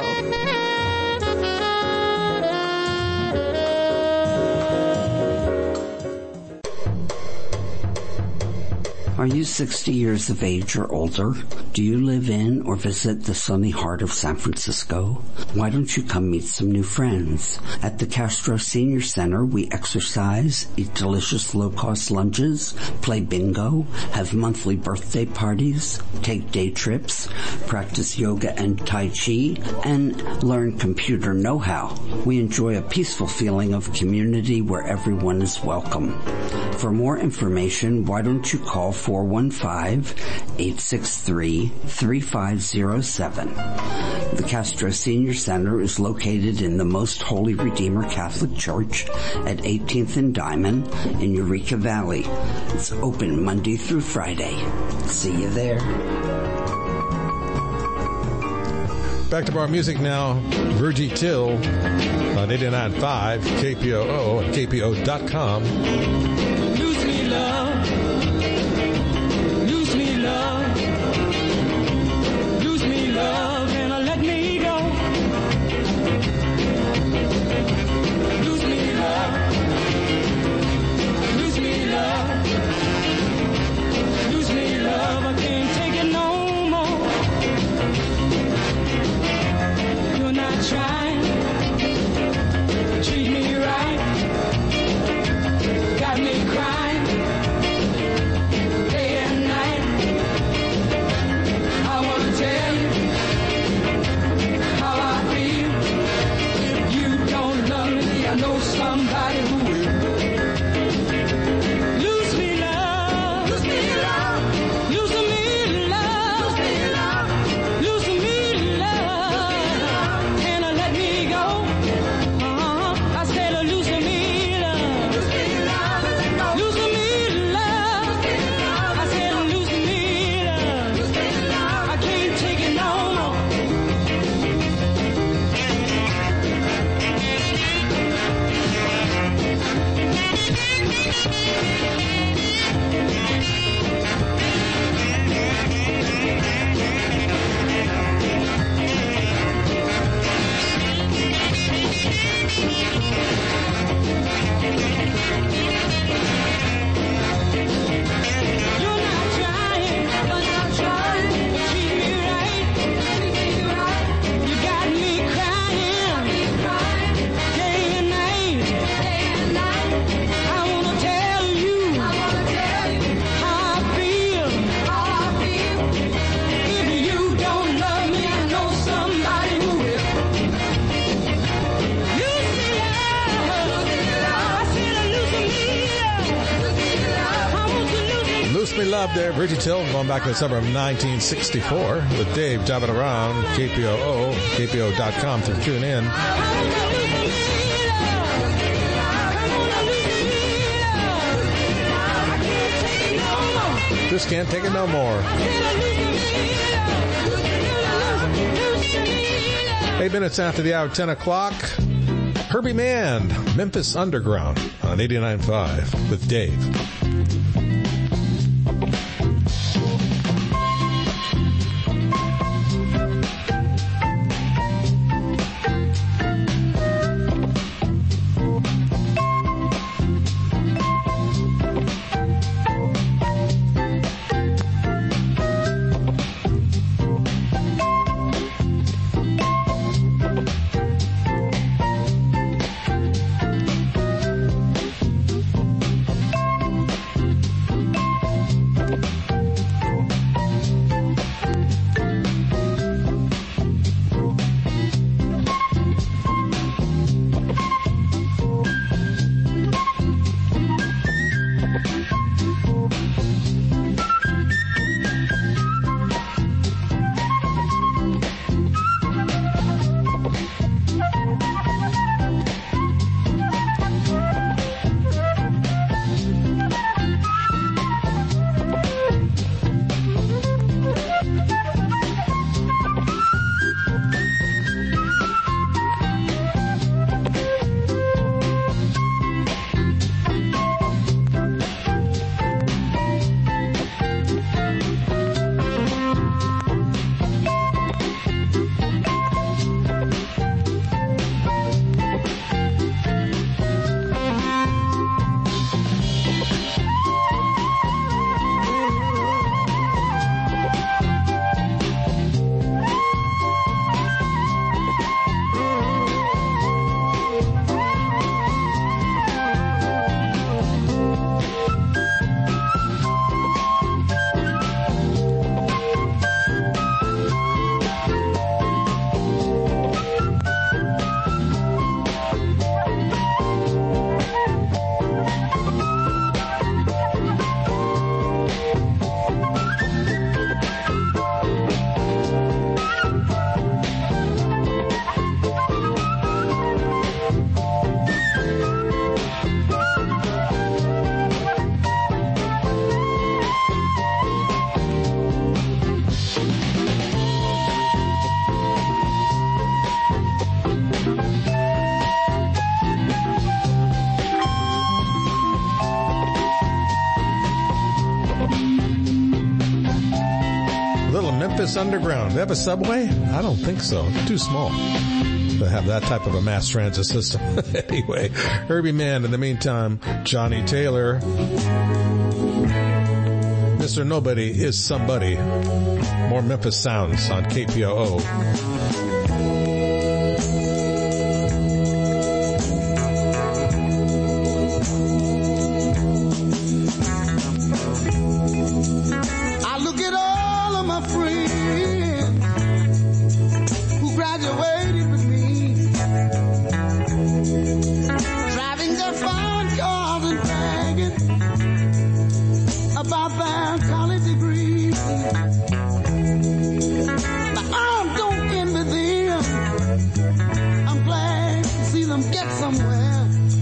Are you 60 years of age or older? Do you live in or visit the sunny heart of San Francisco? Why don't you come meet some new friends? At the Castro Senior Center, we exercise, eat delicious low-cost lunches, play bingo, have monthly birthday parties, take day trips, practice yoga and Tai Chi, and learn computer know-how. We enjoy a peaceful feeling of community where everyone is welcome. For more information, why don't you call 415-863-3507. The Castro Senior Center is located in the Most Holy Redeemer Catholic Church at 18th and Diamond in Eureka Valley. It's open Monday through Friday. See you there. Back to bar music now. Virgie Till on 89.5 KPOO and KPO.com. Lose me love, lose me love, lose me love, and let me go. Lose me love, lose me love, lose me love, I can't take it no more. You're not trying to treat me right, got me crying day and night. I want to tell you how I feel. If you don't love me, I know somebody who will. Lose me love, lose me love, lose me love, lose me love, and let me go. I said lose me love, lose me love, lose me love. I said lose me love, I can't take it no more. You're not trying, but I'm trying to treat me right. You got me crying day and night. I wanna tell you how I feel. If you don't love me, I know somebody who will. Lose me love, I said lose me love. I want to lose me. Loose Me Love there. Virgie Till going back to the summer of 1964 with Dave driving around KPOO, KPO.com through TuneIn. Just can't take it no more. 8 minutes after the hour, 10 o'clock. Herbie Mann, Memphis Underground on 89.5 with Dave. Memphis Underground. They have a subway? I don't think so. Too small to have that type of a mass transit system. Anyway, Herbie Mann. In the meantime, Johnny Taylor. Mr. Nobody is Somebody. More Memphis sounds on KPOO. I look at all of my friends who graduated with me, driving their fine cars and bragging about their college degrees. Now, I don't envy them. I'm glad to see them get somewhere.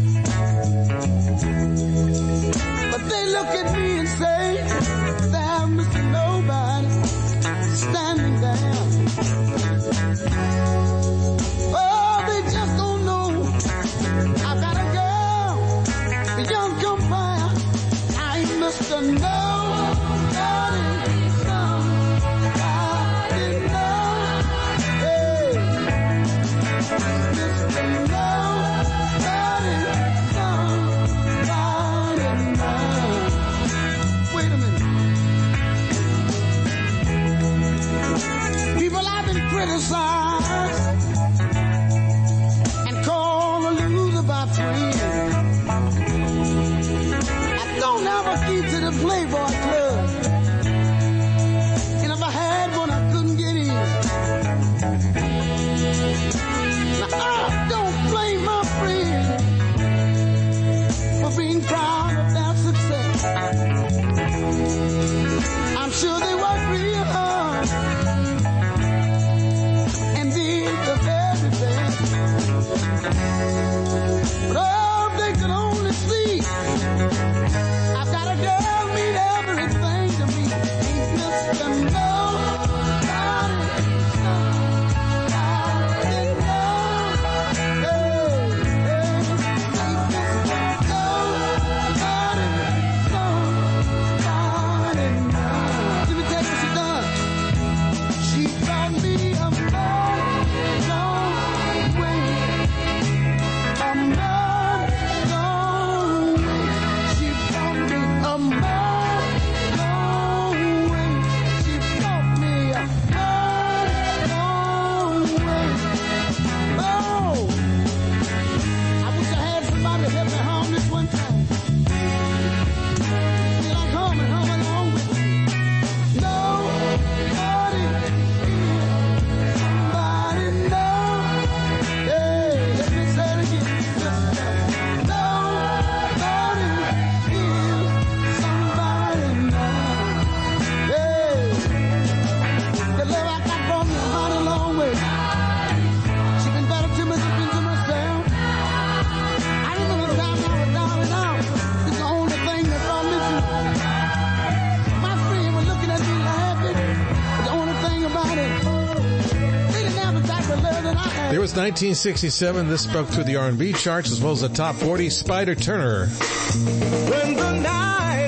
But they look at me and say, "There, Mr. Nobody, standing there." Oh, they just don't know. I got a girl, a young compare. I'm Mr. Nobody, somebody know. Hey, Mr. Nobody, somebody know. Wait a minute. People have been criticized and called a loser by friends. I don't have a key to the Playboy Club, and if I had one, I couldn't get in. Now, I don't blame my friends for being proud of their success. I'm sure they worked real hard and did the very best. But oh, if they could only see, I've got a girl mean everything to me. Ain't Mr. Nobody, somebody know. Hey, hey, ain't Mr. Nobody, somebody know. Let me tell you what she done. She brought me a long way. A long way. She brought me a long way. She brought me a long way. Oh, I wish I had somebody to help me home this one time. Feel like home along with me. Nobody, somebody know. Hey, let me say it again. Nobody is somebody know. Hey, the love I got brought me a mighty long way. She been better to me than been to myself. I remember the time I was down and out. It's the only thing that brought me through. My friends were looking at me laughing. But the only thing about it, they didn't have the type of love that I had. There was 1967. This broke through the R&B charts as well as the top 40. Spider Turner. When the night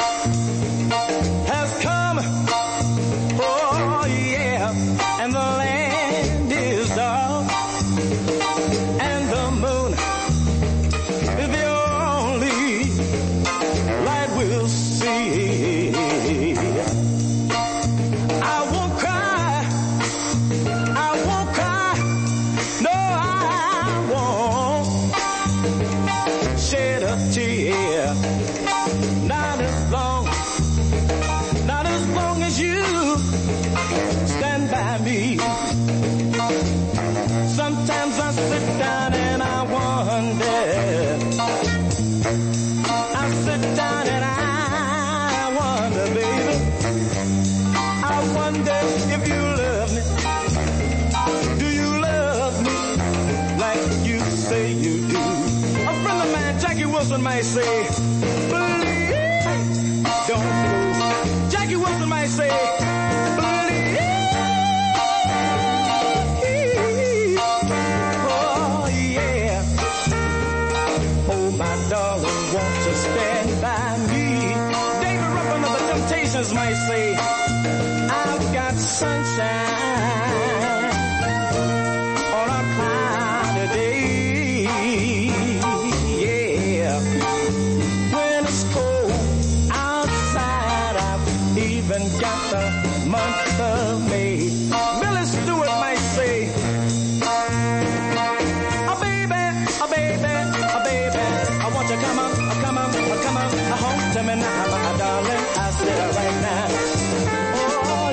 has come, oh yeah, and the land is dark, and the moon is the only light we'll see. I won't cry, no I won't shed a tear. Not as long as you stand by me. Sometimes I sit down and I wonder. I sit down and I wonder, baby. I wonder if you love me. Do you love me like you say you do? A friend of mine, Jackie Wilson, might say, please don't move. Jackie Wilson might say, please. Oh yeah. Oh my darling, won't you stand by me? David Ruffin of the Temptations might say, I've got got sunshine on a cloudy day. Yeah. When it's cold outside, I've even got the month of May. Billy Stewart might say, oh baby, oh baby, oh baby, I want you come on home to me now, my darling. I said it right now. Oh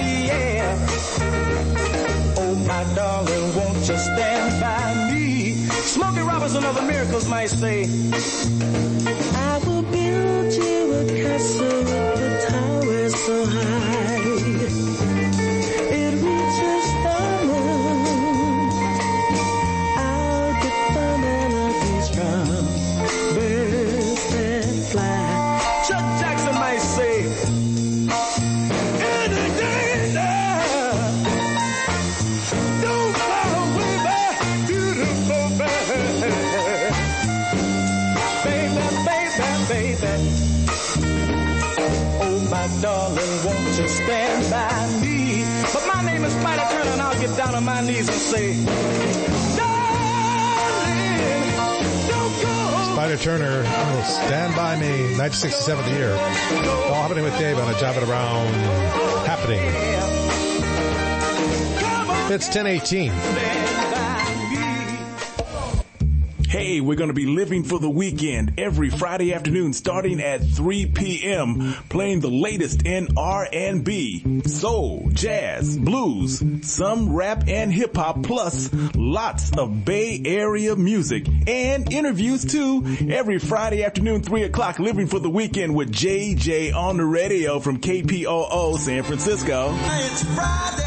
yeah. Oh my darling, won't you stand by me? Smokey Robinson of the Miracles might say, I will build you a castle with the towers so high it reaches the moon. I'll get the melodies from birds that fly. Chuck Jackson might say, any day now, don't fly away, my beautiful baby. Baby. Oh, my darling, won't you stand by me? But my name is Spider Turner, and I'll get down on my knees and say, darling, don't go. Spider Turner, Stand By Me, 1967 year. All Happening with Dave on a Jive It Around happening. It's 10:18. Hey, we're going to be living for the weekend every Friday afternoon starting at 3 p.m. playing the latest in R&B, soul, jazz, blues, some rap and hip hop, plus lots of Bay Area music and interviews too. Every Friday afternoon, 3 o'clock, living for the weekend with JJ on the radio from KPOO San Francisco. It's Friday.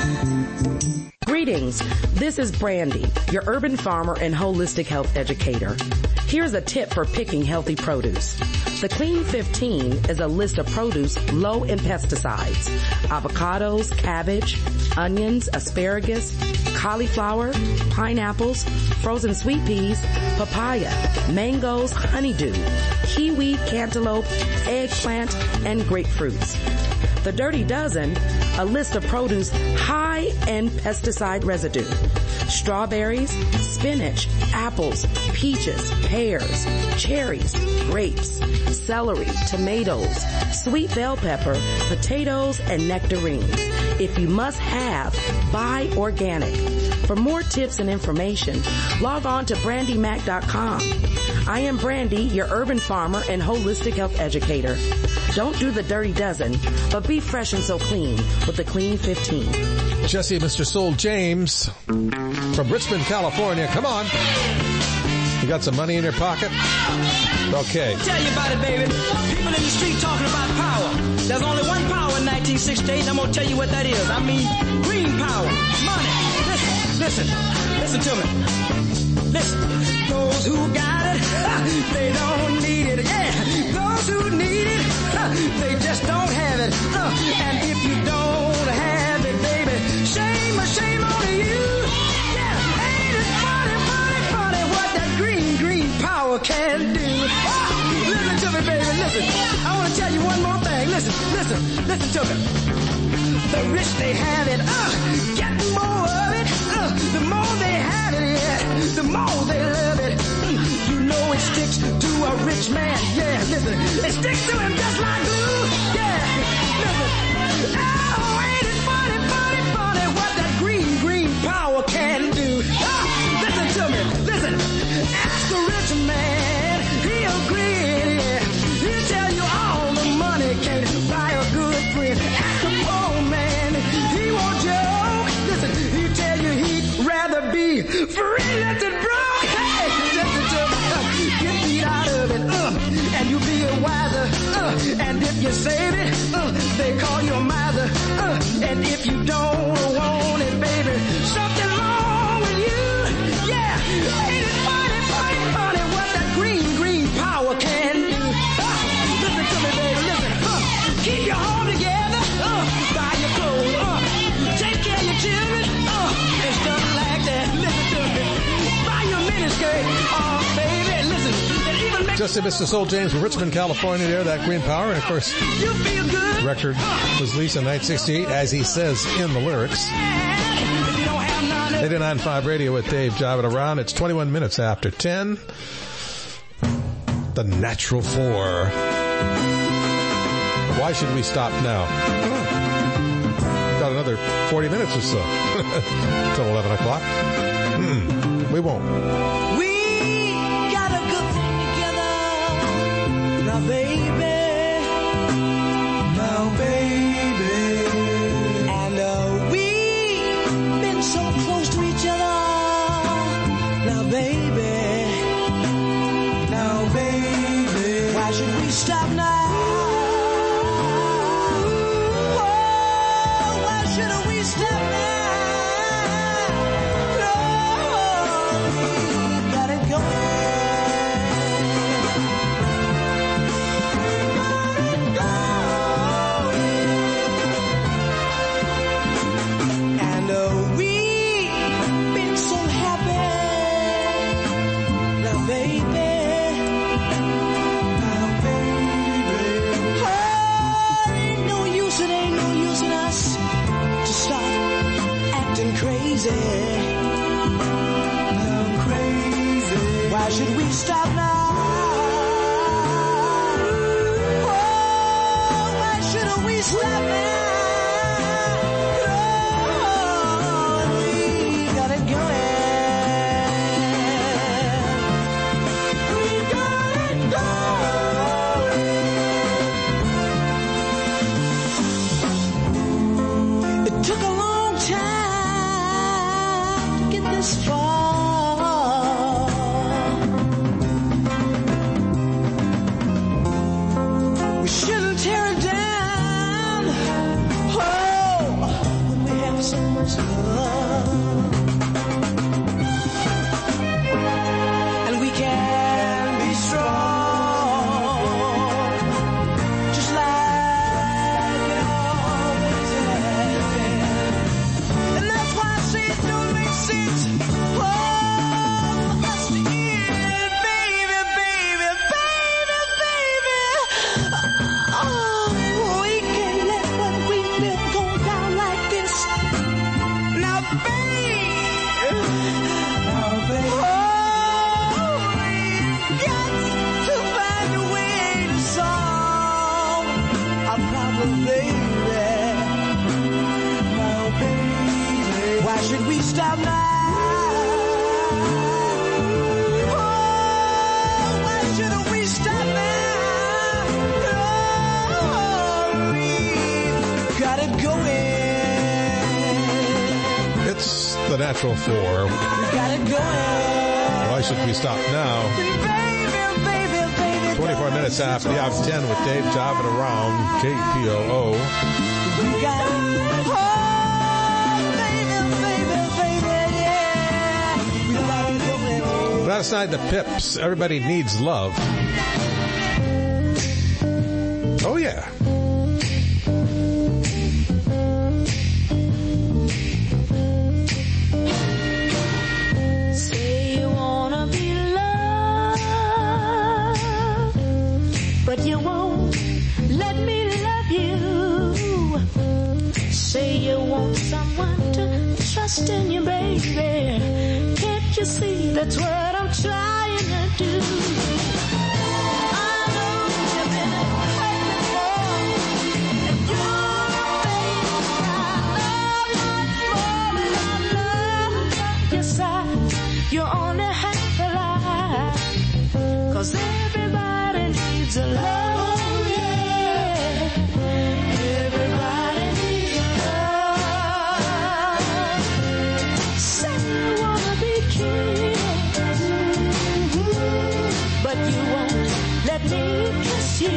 Greetings. This is Brandy, your urban farmer and holistic health educator. Here's a tip for picking healthy produce. The Clean 15 is a list of produce low in pesticides. Avocados, cabbage, onions, asparagus, cauliflower, pineapples, frozen sweet peas, papaya, mangoes, honeydew, kiwi, cantaloupe, eggplant, and grapefruits. The Dirty Dozen, a list of produce high in pesticide residue. Strawberries, spinach, apples, peaches, pears, cherries, grapes, celery, tomatoes, sweet bell pepper, potatoes, and nectarines. If you must have, buy organic. For more tips and information, log on to brandymac.com. I am Brandy, your urban farmer and holistic health educator. Don't do the Dirty Dozen, but be fresh and so clean with the Clean 15. Jesse, Mr. Soul James from Richmond, California. Come on. You got some money in your pocket? Okay. I'll tell you about it, baby. People in the street talking about power. There's only one power in 1968, and I'm going to tell you what that is. I mean, green power, money. Listen to me. Listen. Those who got it, they don't need it. Yeah. Those who need it, they just don't have it. And if you don't have it, baby, shame on you. Yeah. Ain't it funny what that green power can do? Listen to me, baby, listen. I want to tell you one more thing. Listen to me. The rich, they have it, get more of it. The more they have it, yeah, the more they love it. You know it sticks to a rich man, yeah, listen. It sticks to him just like glue, yeah, listen. Oh, ain't it funny what that green power can do. Listen to me, listen. Ask a rich man, he'll agree, yeah. He'll tell you all the money can't buy a good friend. Ask a poor man, he won't joke. Listen, he'll tell you he'd rather be free than to broke. Hey, listen to me, get beat out of it, and you'll be a wiser. And if you save it, they call you a miser. And if you don't want it, baby, something wrong with you. Yeah, ain't it funny what that green power can do? Listen to me, baby, listen. Keep your home together, buy your clothes, take care of your children, and stuff like that. Listen to me. Buy your miniskirt, baby, listen. And even make Just Mr. Soul James from Richmond, California there, that Green Power. And of course, the record was released in 1968, as he says in the lyrics. 89.5 Radio with Dave Jiving Around. It's 21 minutes after 10. The Natural 4. Why should we stop now? Got another 40 minutes or so till 11 o'clock. We won't. We got a good thing together. Now, baby. Now, baby. And we've been so close to each other. Now, baby. Now, baby. Why should we stop now? I'm crazy. Why should we stop now? Oh, why shouldn't we stop now? Oh, we got it going. We got it going. It took a long time this far. We shouldn't tear it down. Oh, when we have so much love. And we can be strong. Just like it always has been. And that's why I say it don't make sense. Should we stop now? Oh, why shouldn't we stop now? Oh, we got it going. It's the Natural 4. We got it going. Why should we stop now? Baby, 24 minutes after the hour of 10 with Dave Jiving Around, KPOO. We got it. Last night, the Pips. Everybody needs love. Oh, yeah. Say you wanna be loved, but you won't let me love you. Say you want someone to trust in you, baby. Can't you see that's what I'm trying to do? I know you've been hurt before, and you're a baby I love yes, you're only half alive, 'cause everybody needs a love, yeah. Everybody needs a love. Say you wanna be kissed, but you won't let me kiss you.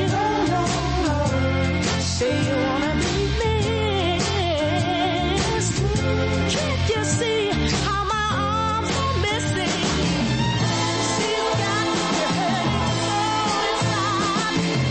Say you wanna be missed. Can't you see how my arms are missing? See, you got me hurting so inside.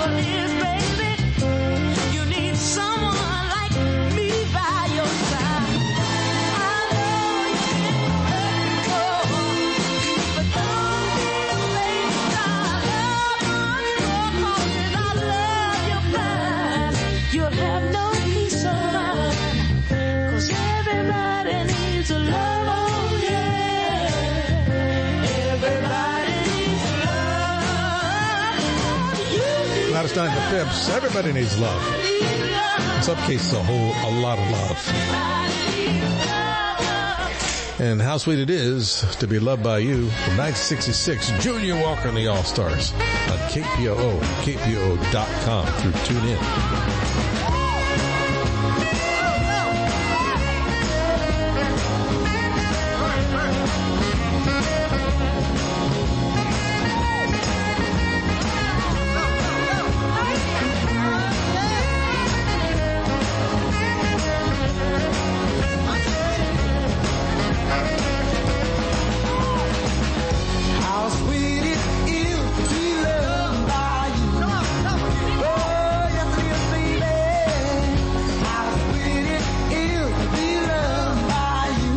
trouble is, baby, you need someone like me by your side. I know you can let go, but don't be afraid to love causes I love your mind. You'll have no peace of mind, 'cause everybody needs a love, oh yeah. Everybody needs love. Not as time for Fibs. Everybody needs love. In some cases, a lot of love. And how sweet it is to be loved by you. From 1966, Junior Walker and the All-Stars on KPOO, KPOO.com through TuneIn. How sweet it is to be loved by you. Oh, yes it is, baby. How sweet it is to be loved by you.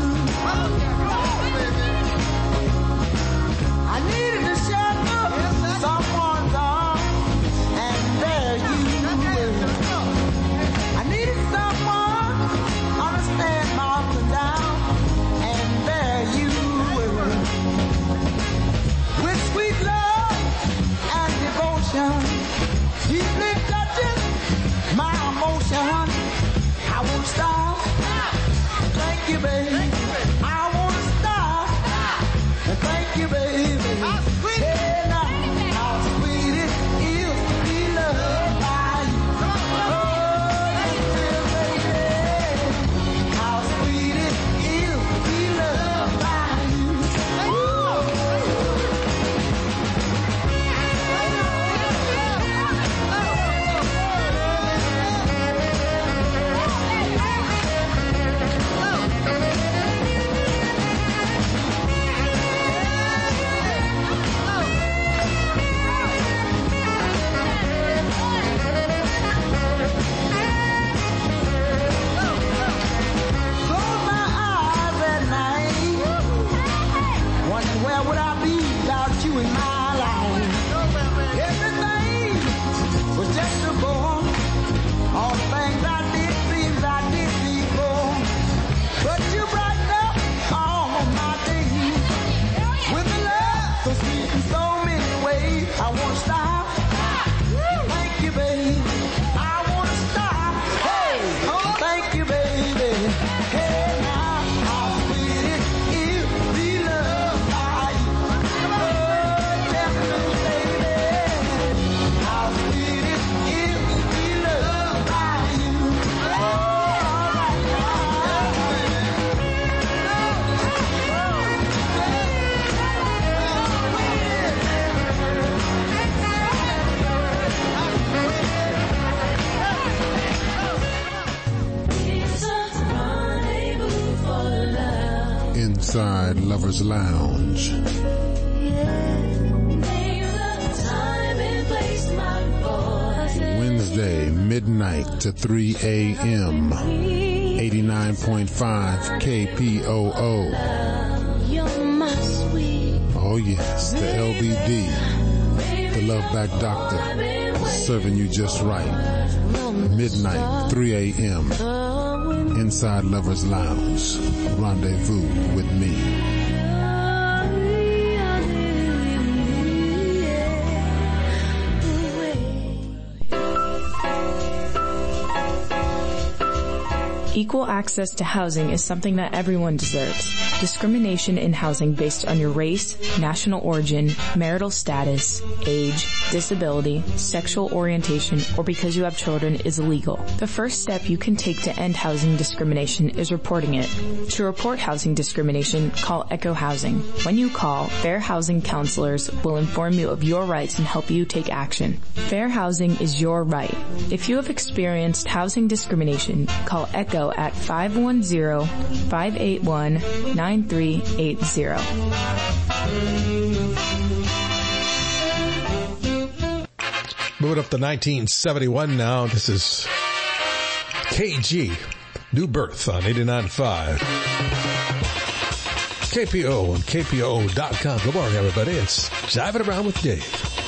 I needed to shelter someone's arms, and there you were. I needed someone understand my up and down, and there you were. With sweet love and devotion, deeply touching my emotion. I won't stop. Thank you, baby. I won't stop. Thank you, baby. Hey, now, how sweet it is to be loved by you. Oh, yes, it is, baby. How sweet it is to be loved by you. Close my eyes at night, wondering where would I be without you in my life. Everything was just a bore. All the things I did, things I did before. But you brightened up all my days with a love so sweet in so many ways. I won't stop. Thank you, baby. I won't stop. Hey, thank you, baby. Hey, now, how sweet it is to be loved by you. Oh, definitely, baby. How sweet it is to be loved by you. Oh, Inside Lovers Lounge. Wednesday, midnight to 3 a.m. 89.5 KPOO. Oh yes, the LBD, the Love Back Doctor, serving you just right. Midnight, 3 a.m. Inside Lovers Lounge. Rendezvous with me. Equal access to housing is something that everyone deserves. Discrimination in housing based on your race, national origin, marital status, age, disability, sexual orientation, or because you have children is illegal. The first step you can take to end housing discrimination is reporting it. To report housing discrimination, call Echo Housing. When you call, Fair Housing counselors will inform you of your rights and help you take action. Fair housing is your right. If you have experienced housing discrimination, call Echo at 510-581-9380. Moving up to 1971 now. This is KG, New Birth on 89.5. KPO and KPO.com. Good morning, everybody. It's Jiving Around with Dave.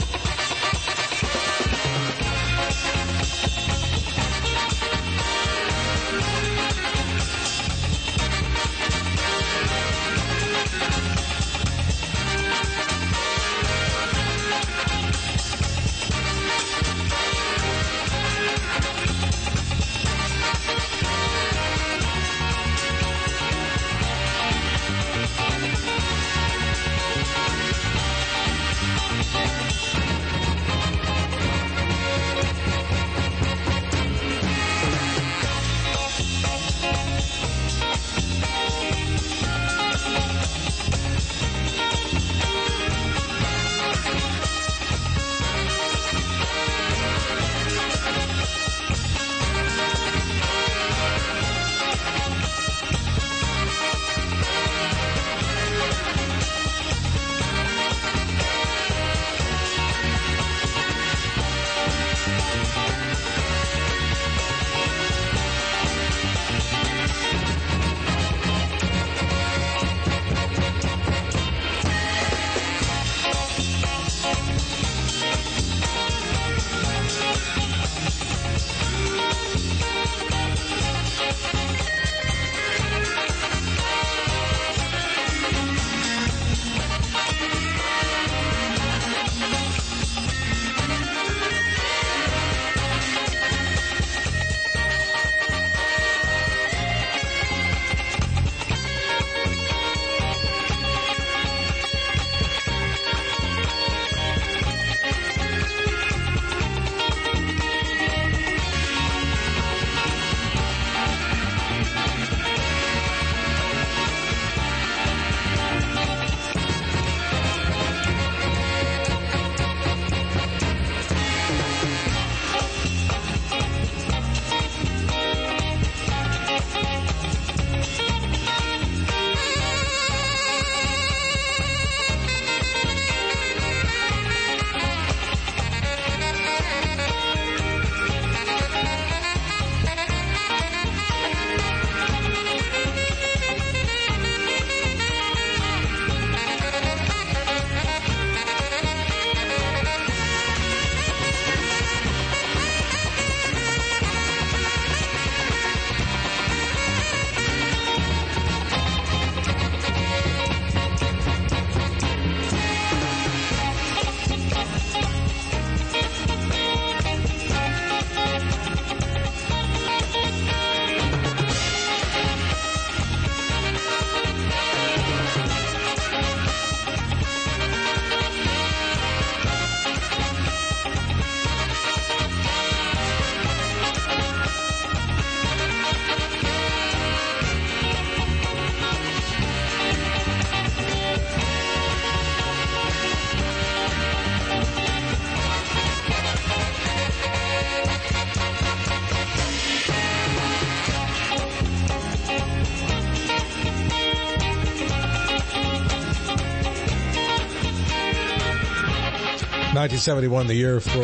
$1971, the year for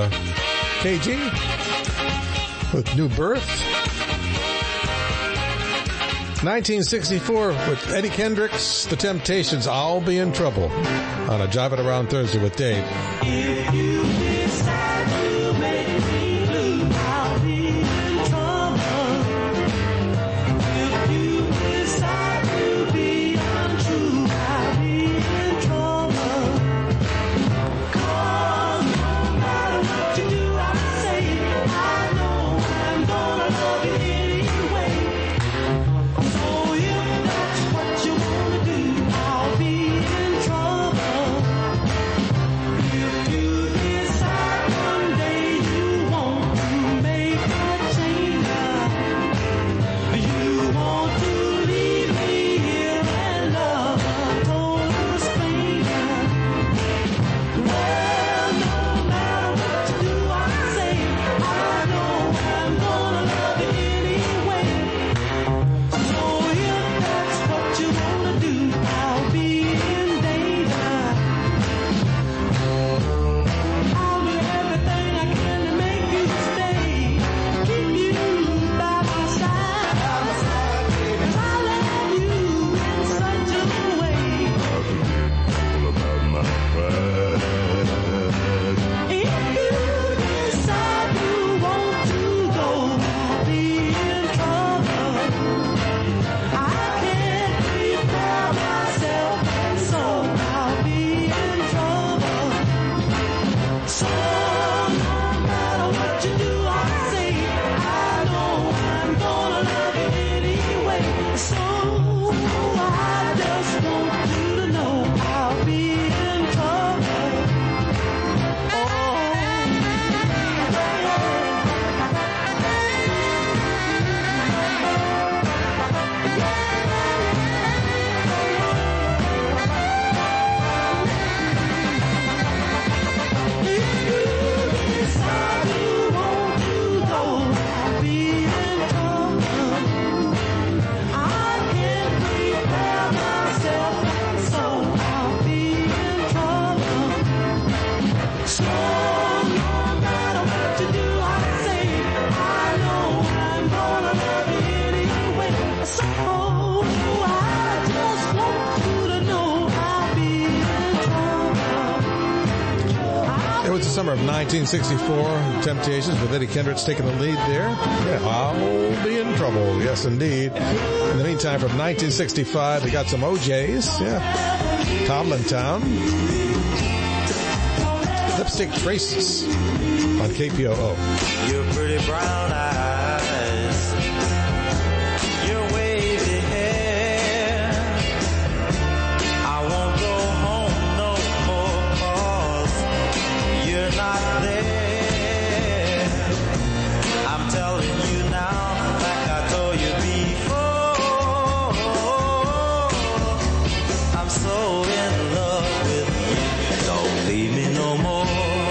KG with New Birth. 1964 with Eddie Kendricks, The Temptations, I'll Be in Trouble on a Jiving Around Thursday with Dave. If you decide to make me blue, I'll be in trouble. If you decide to be untrue, I'll be in trouble. 'Cause no matter what you do, I say, I know I'm gonna love you anyway. So if that's what you wanna do, I'll be in trouble. If you decide summer of 1964, Temptations with Eddie Kendricks taking the lead there. Yeah, I'll be in trouble. Yes, indeed. In the meantime, from 1965, we got some OJs. Yeah. Toddlin' Town. Lipstick Traces on KPOO. Your pretty brown eyes, your wavy hair. I won't go home no more 'cause you're not there. I'm telling you now, like I told you before, I'm so in love with you. Don't leave me no more.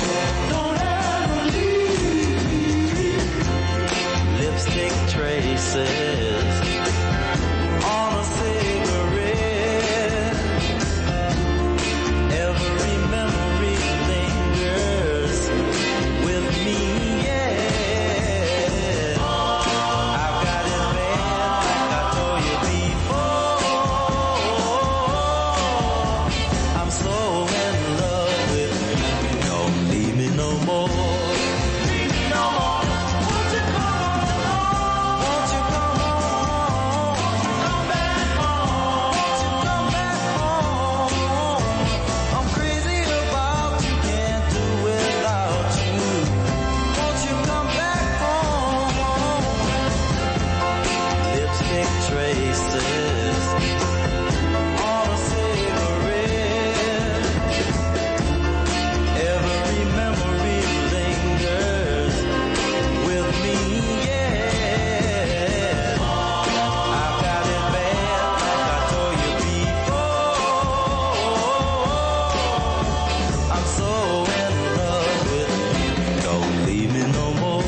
Traces on a cigarette. Every memory lingers with me, yeah. I've got it bad like I told you before. I'm so in love with you. Don't leave me no more. Leave me no more. Won't you come? Won't you come home? Come back home. Won't you come back home? I'm crazy about you, can't do without you. Won't you come back home? Lipstick traces on a cigarette. Every memory lingers with me, yeah. I've got it bad like I told you before. I'm so in love with you. Don't leave me no more.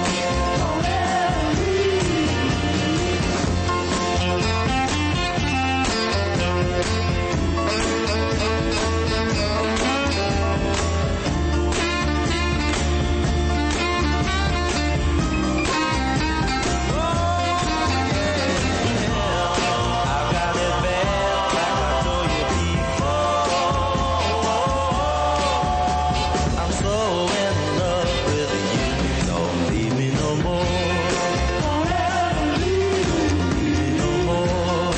I've got it bad like I told you before. I'm so in love with you. Don't leave me no more. Don't leave me no more.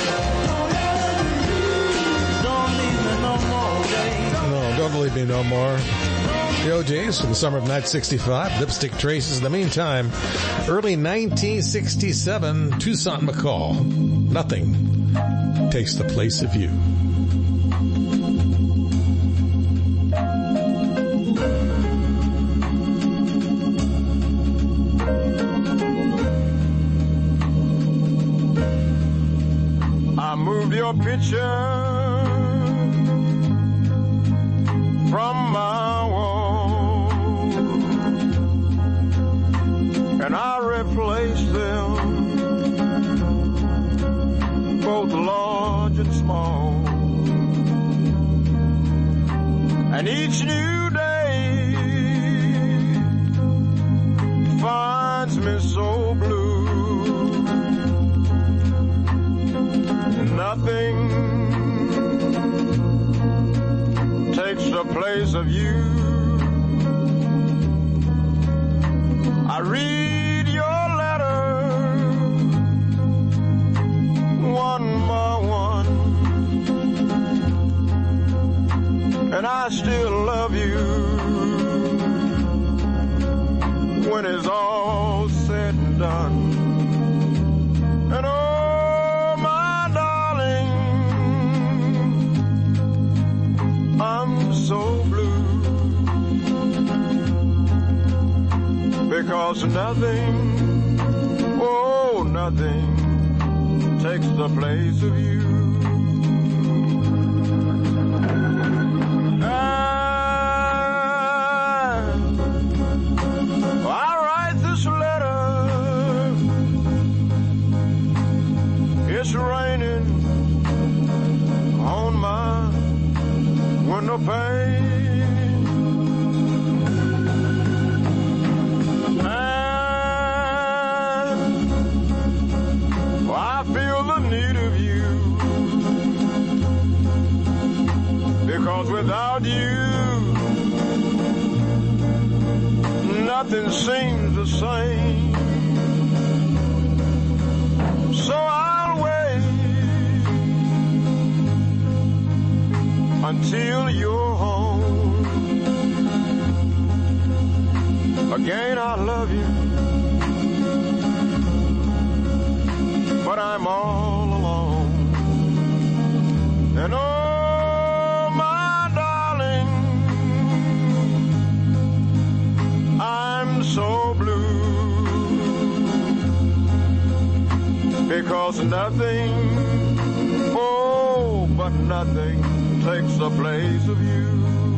Don't leave me no more, babe. No, don't leave me no more. The OJs from the summer of 1965, Lipstick Traces. In the meantime, early 1967, Toussaint McCall. Nothing takes the place of you. I moved your picture from my wall, and I replaced them, both large and small. And each new day finds me so blue. Nothing takes the place of you. I read your letters one by one, and I still love you when it's all said and done. And oh, my darling, I'm so blue because nothing, oh, nothing takes the place of you. I write this letter, it's raining on my window pane. And I feel the need of you, because without you nothing seems the same. So I'll wait until you're home. Again, I love you, but I'm all alone. And oh, my darling, I'm so blue, because nothing, oh, but nothing takes the place of you.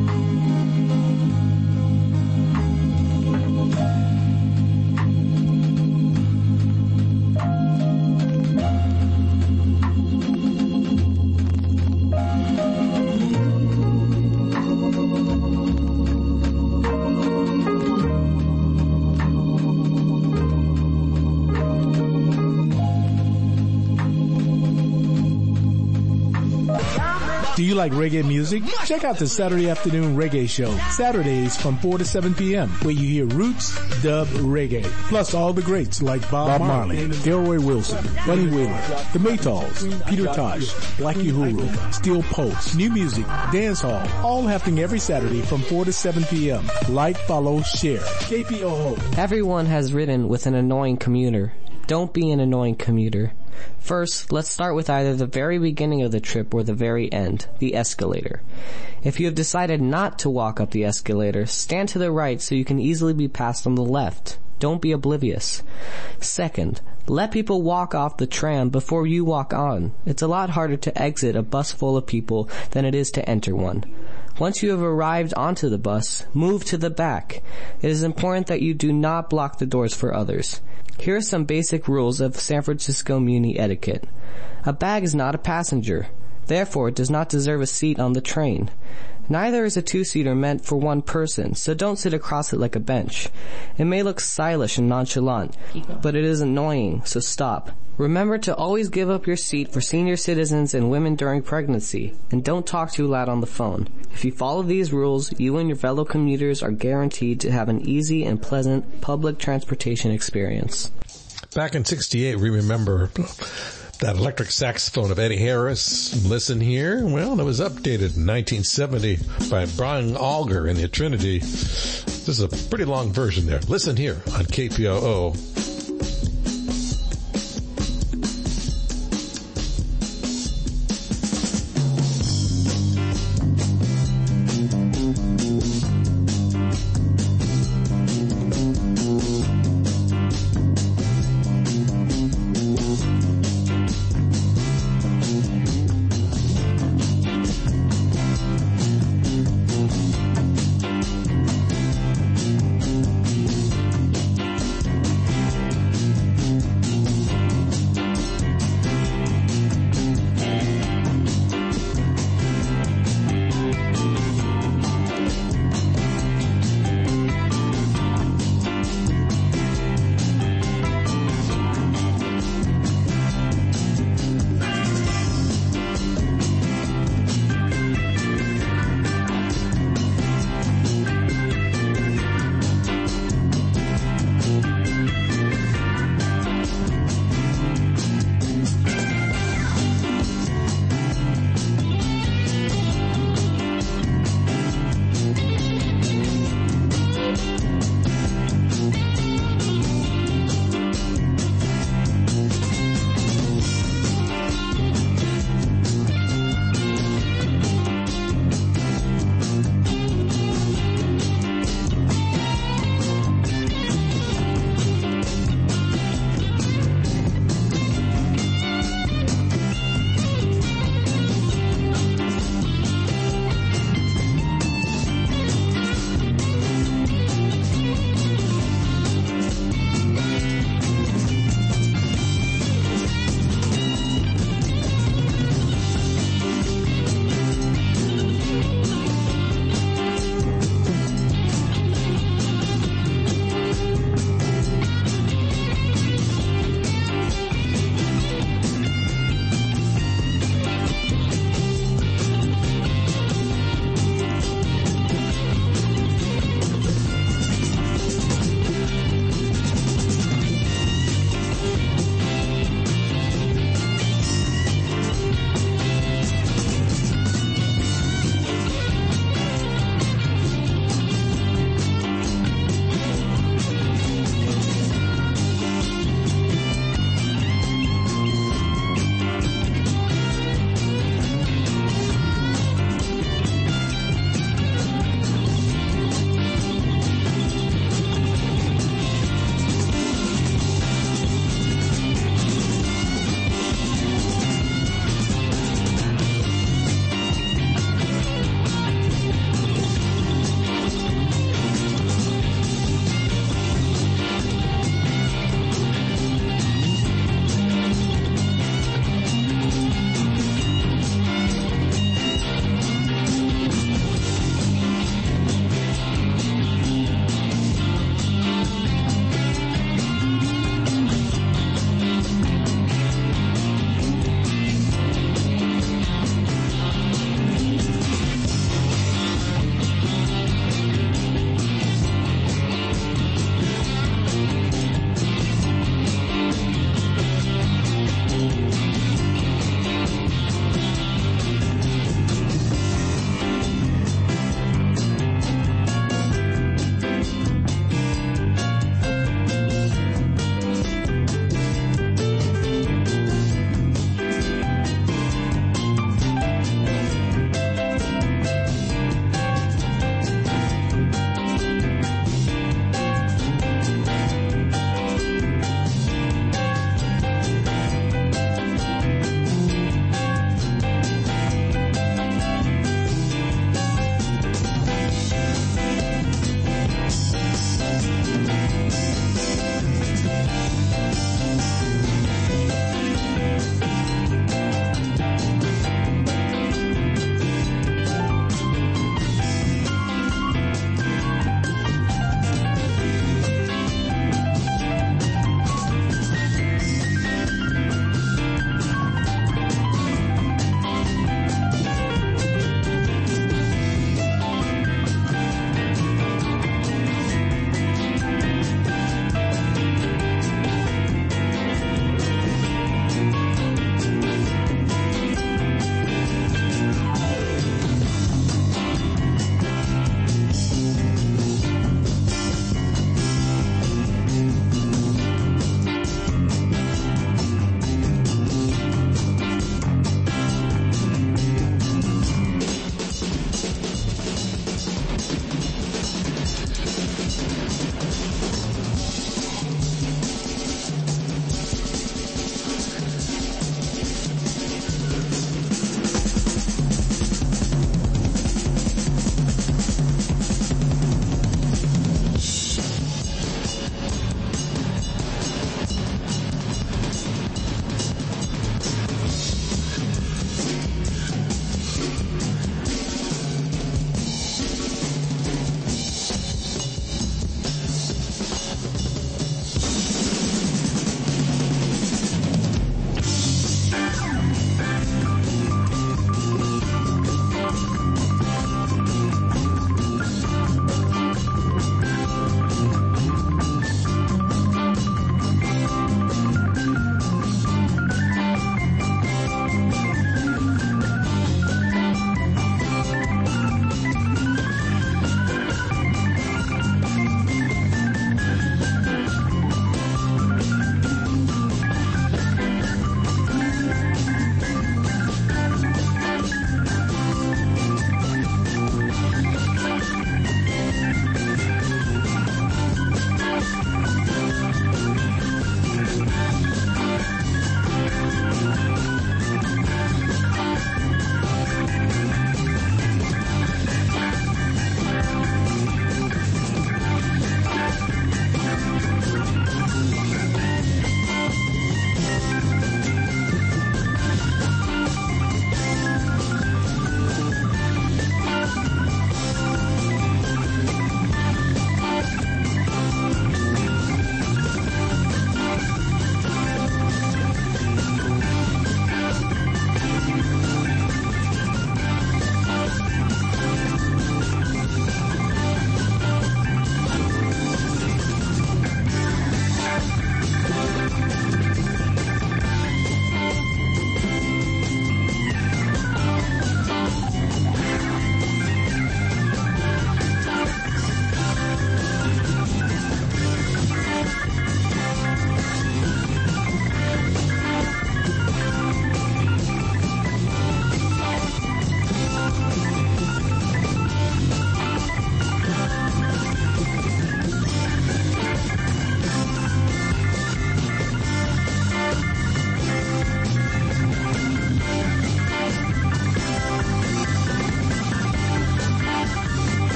Do you like reggae music? Check out the Saturday Afternoon Reggae Show, Saturdays from 4 to 7 p.m., where you hear roots, dub, reggae, plus all the greats like Bob Marley, Delroy Wilson, Bunny Wailer, The Maytals, Peter Tosh, Blackie Uhuru, Steel Pulse, new music, dance hall, all happening every Saturday from 4 to 7 p.m. Like, follow, share. KPOO. Everyone has ridden with an annoying commuter. Don't be an annoying commuter. First, let's start with either the very beginning of the trip or the very end, the escalator. If you have decided not to walk up the escalator, stand to the right so you can easily be passed on the left. Don't be oblivious. Second, let people walk off the tram before you walk on. It's a lot harder to exit a bus full of people than it is to enter one. Once you have arrived onto the bus, move to the back. It is important that you do not block the doors for others. Here are some basic rules of San Francisco Muni etiquette. A bag is not a passenger. Therefore, it does not deserve a seat on the train. Neither is a two-seater meant for one person, so don't sit across it like a bench. It may look stylish and nonchalant, but it is annoying, so stop. Remember to always give up your seat for senior citizens and women during pregnancy, and don't talk too loud on the phone. If you follow these rules, you and your fellow commuters are guaranteed to have an easy and pleasant public transportation experience. Back in '68, we remember that electric saxophone of Eddie Harris, Listen Here. Well, it was updated in 1970 by Brian Auger in the Trinity. This is a pretty long version there. Listen Here on KPOO.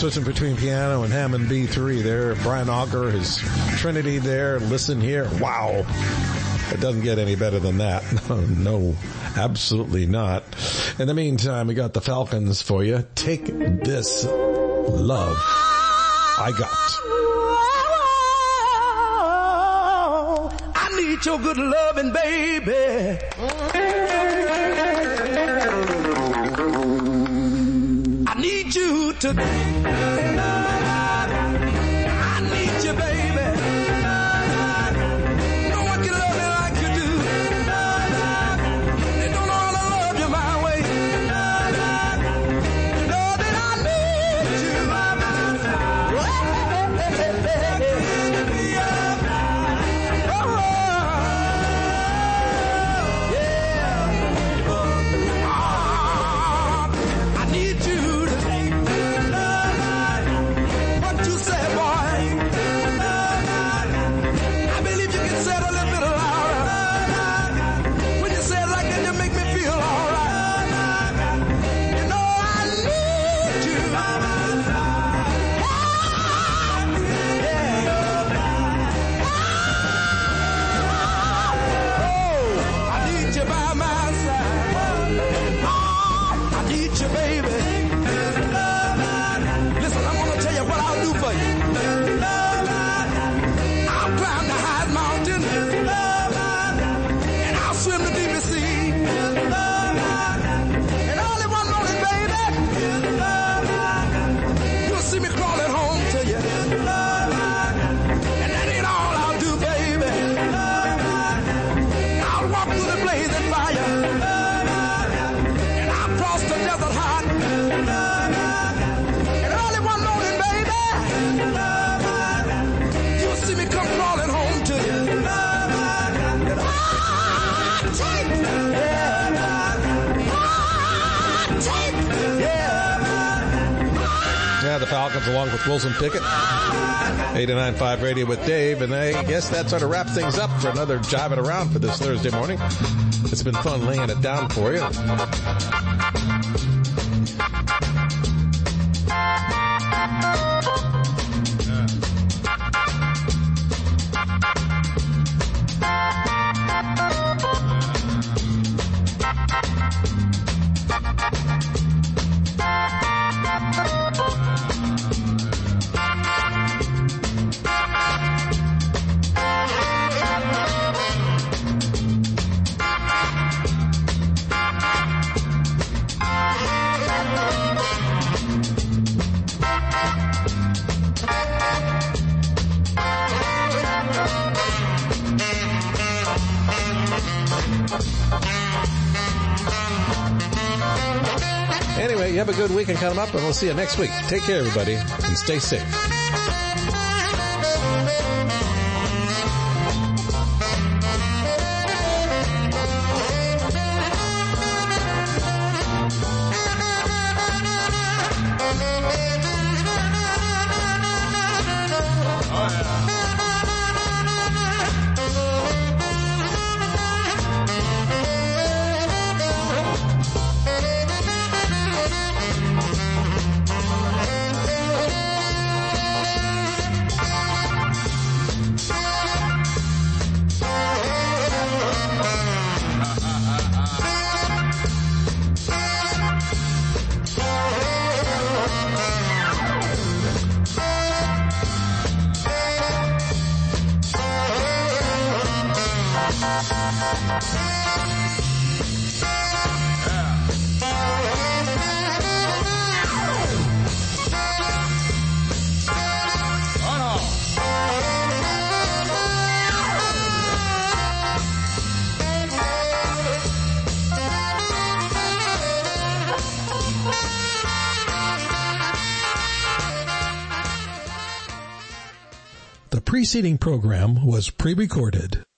switching between piano and Hammond B3 there. Brian Auger, his Trinity there. Listen here. Wow. It doesn't get any better than that. No, absolutely not. In the meantime, we got the Falcons for you. Take this love I got. I need your good loving, baby. I need you to. I need you, baby. No one can love me like you do. They don't know how to love you my way. You know that I need you. I need you to what you say, boy. I believe you can say it a little bit louder. When you say it like that, you make me feel alright. You know I need you. I need you by my side. I need you, baby. Listen, I'm gonna tell you what I'll do for you. I'll climb the highest mountain, and I'll swim the deepest sea. And all in one morning, baby, you'll see me crawling home to you. And that ain't all I'll do, baby. I'll walk through the blazing fire, and I'll cross the desert hot. And all in one morning, baby, you'll see me come crawling home to you. And Yeah, the Falcons along with Wilson Pickett. 89.5 Radio with Dave. And I guess that sort of wraps things up for another Jiving Around for this Thursday morning. It's been fun laying it down for you. Anyway, you have a good weekend coming up, and we'll see you next week. Take care, everybody, and stay safe. The preceding program was pre-recorded.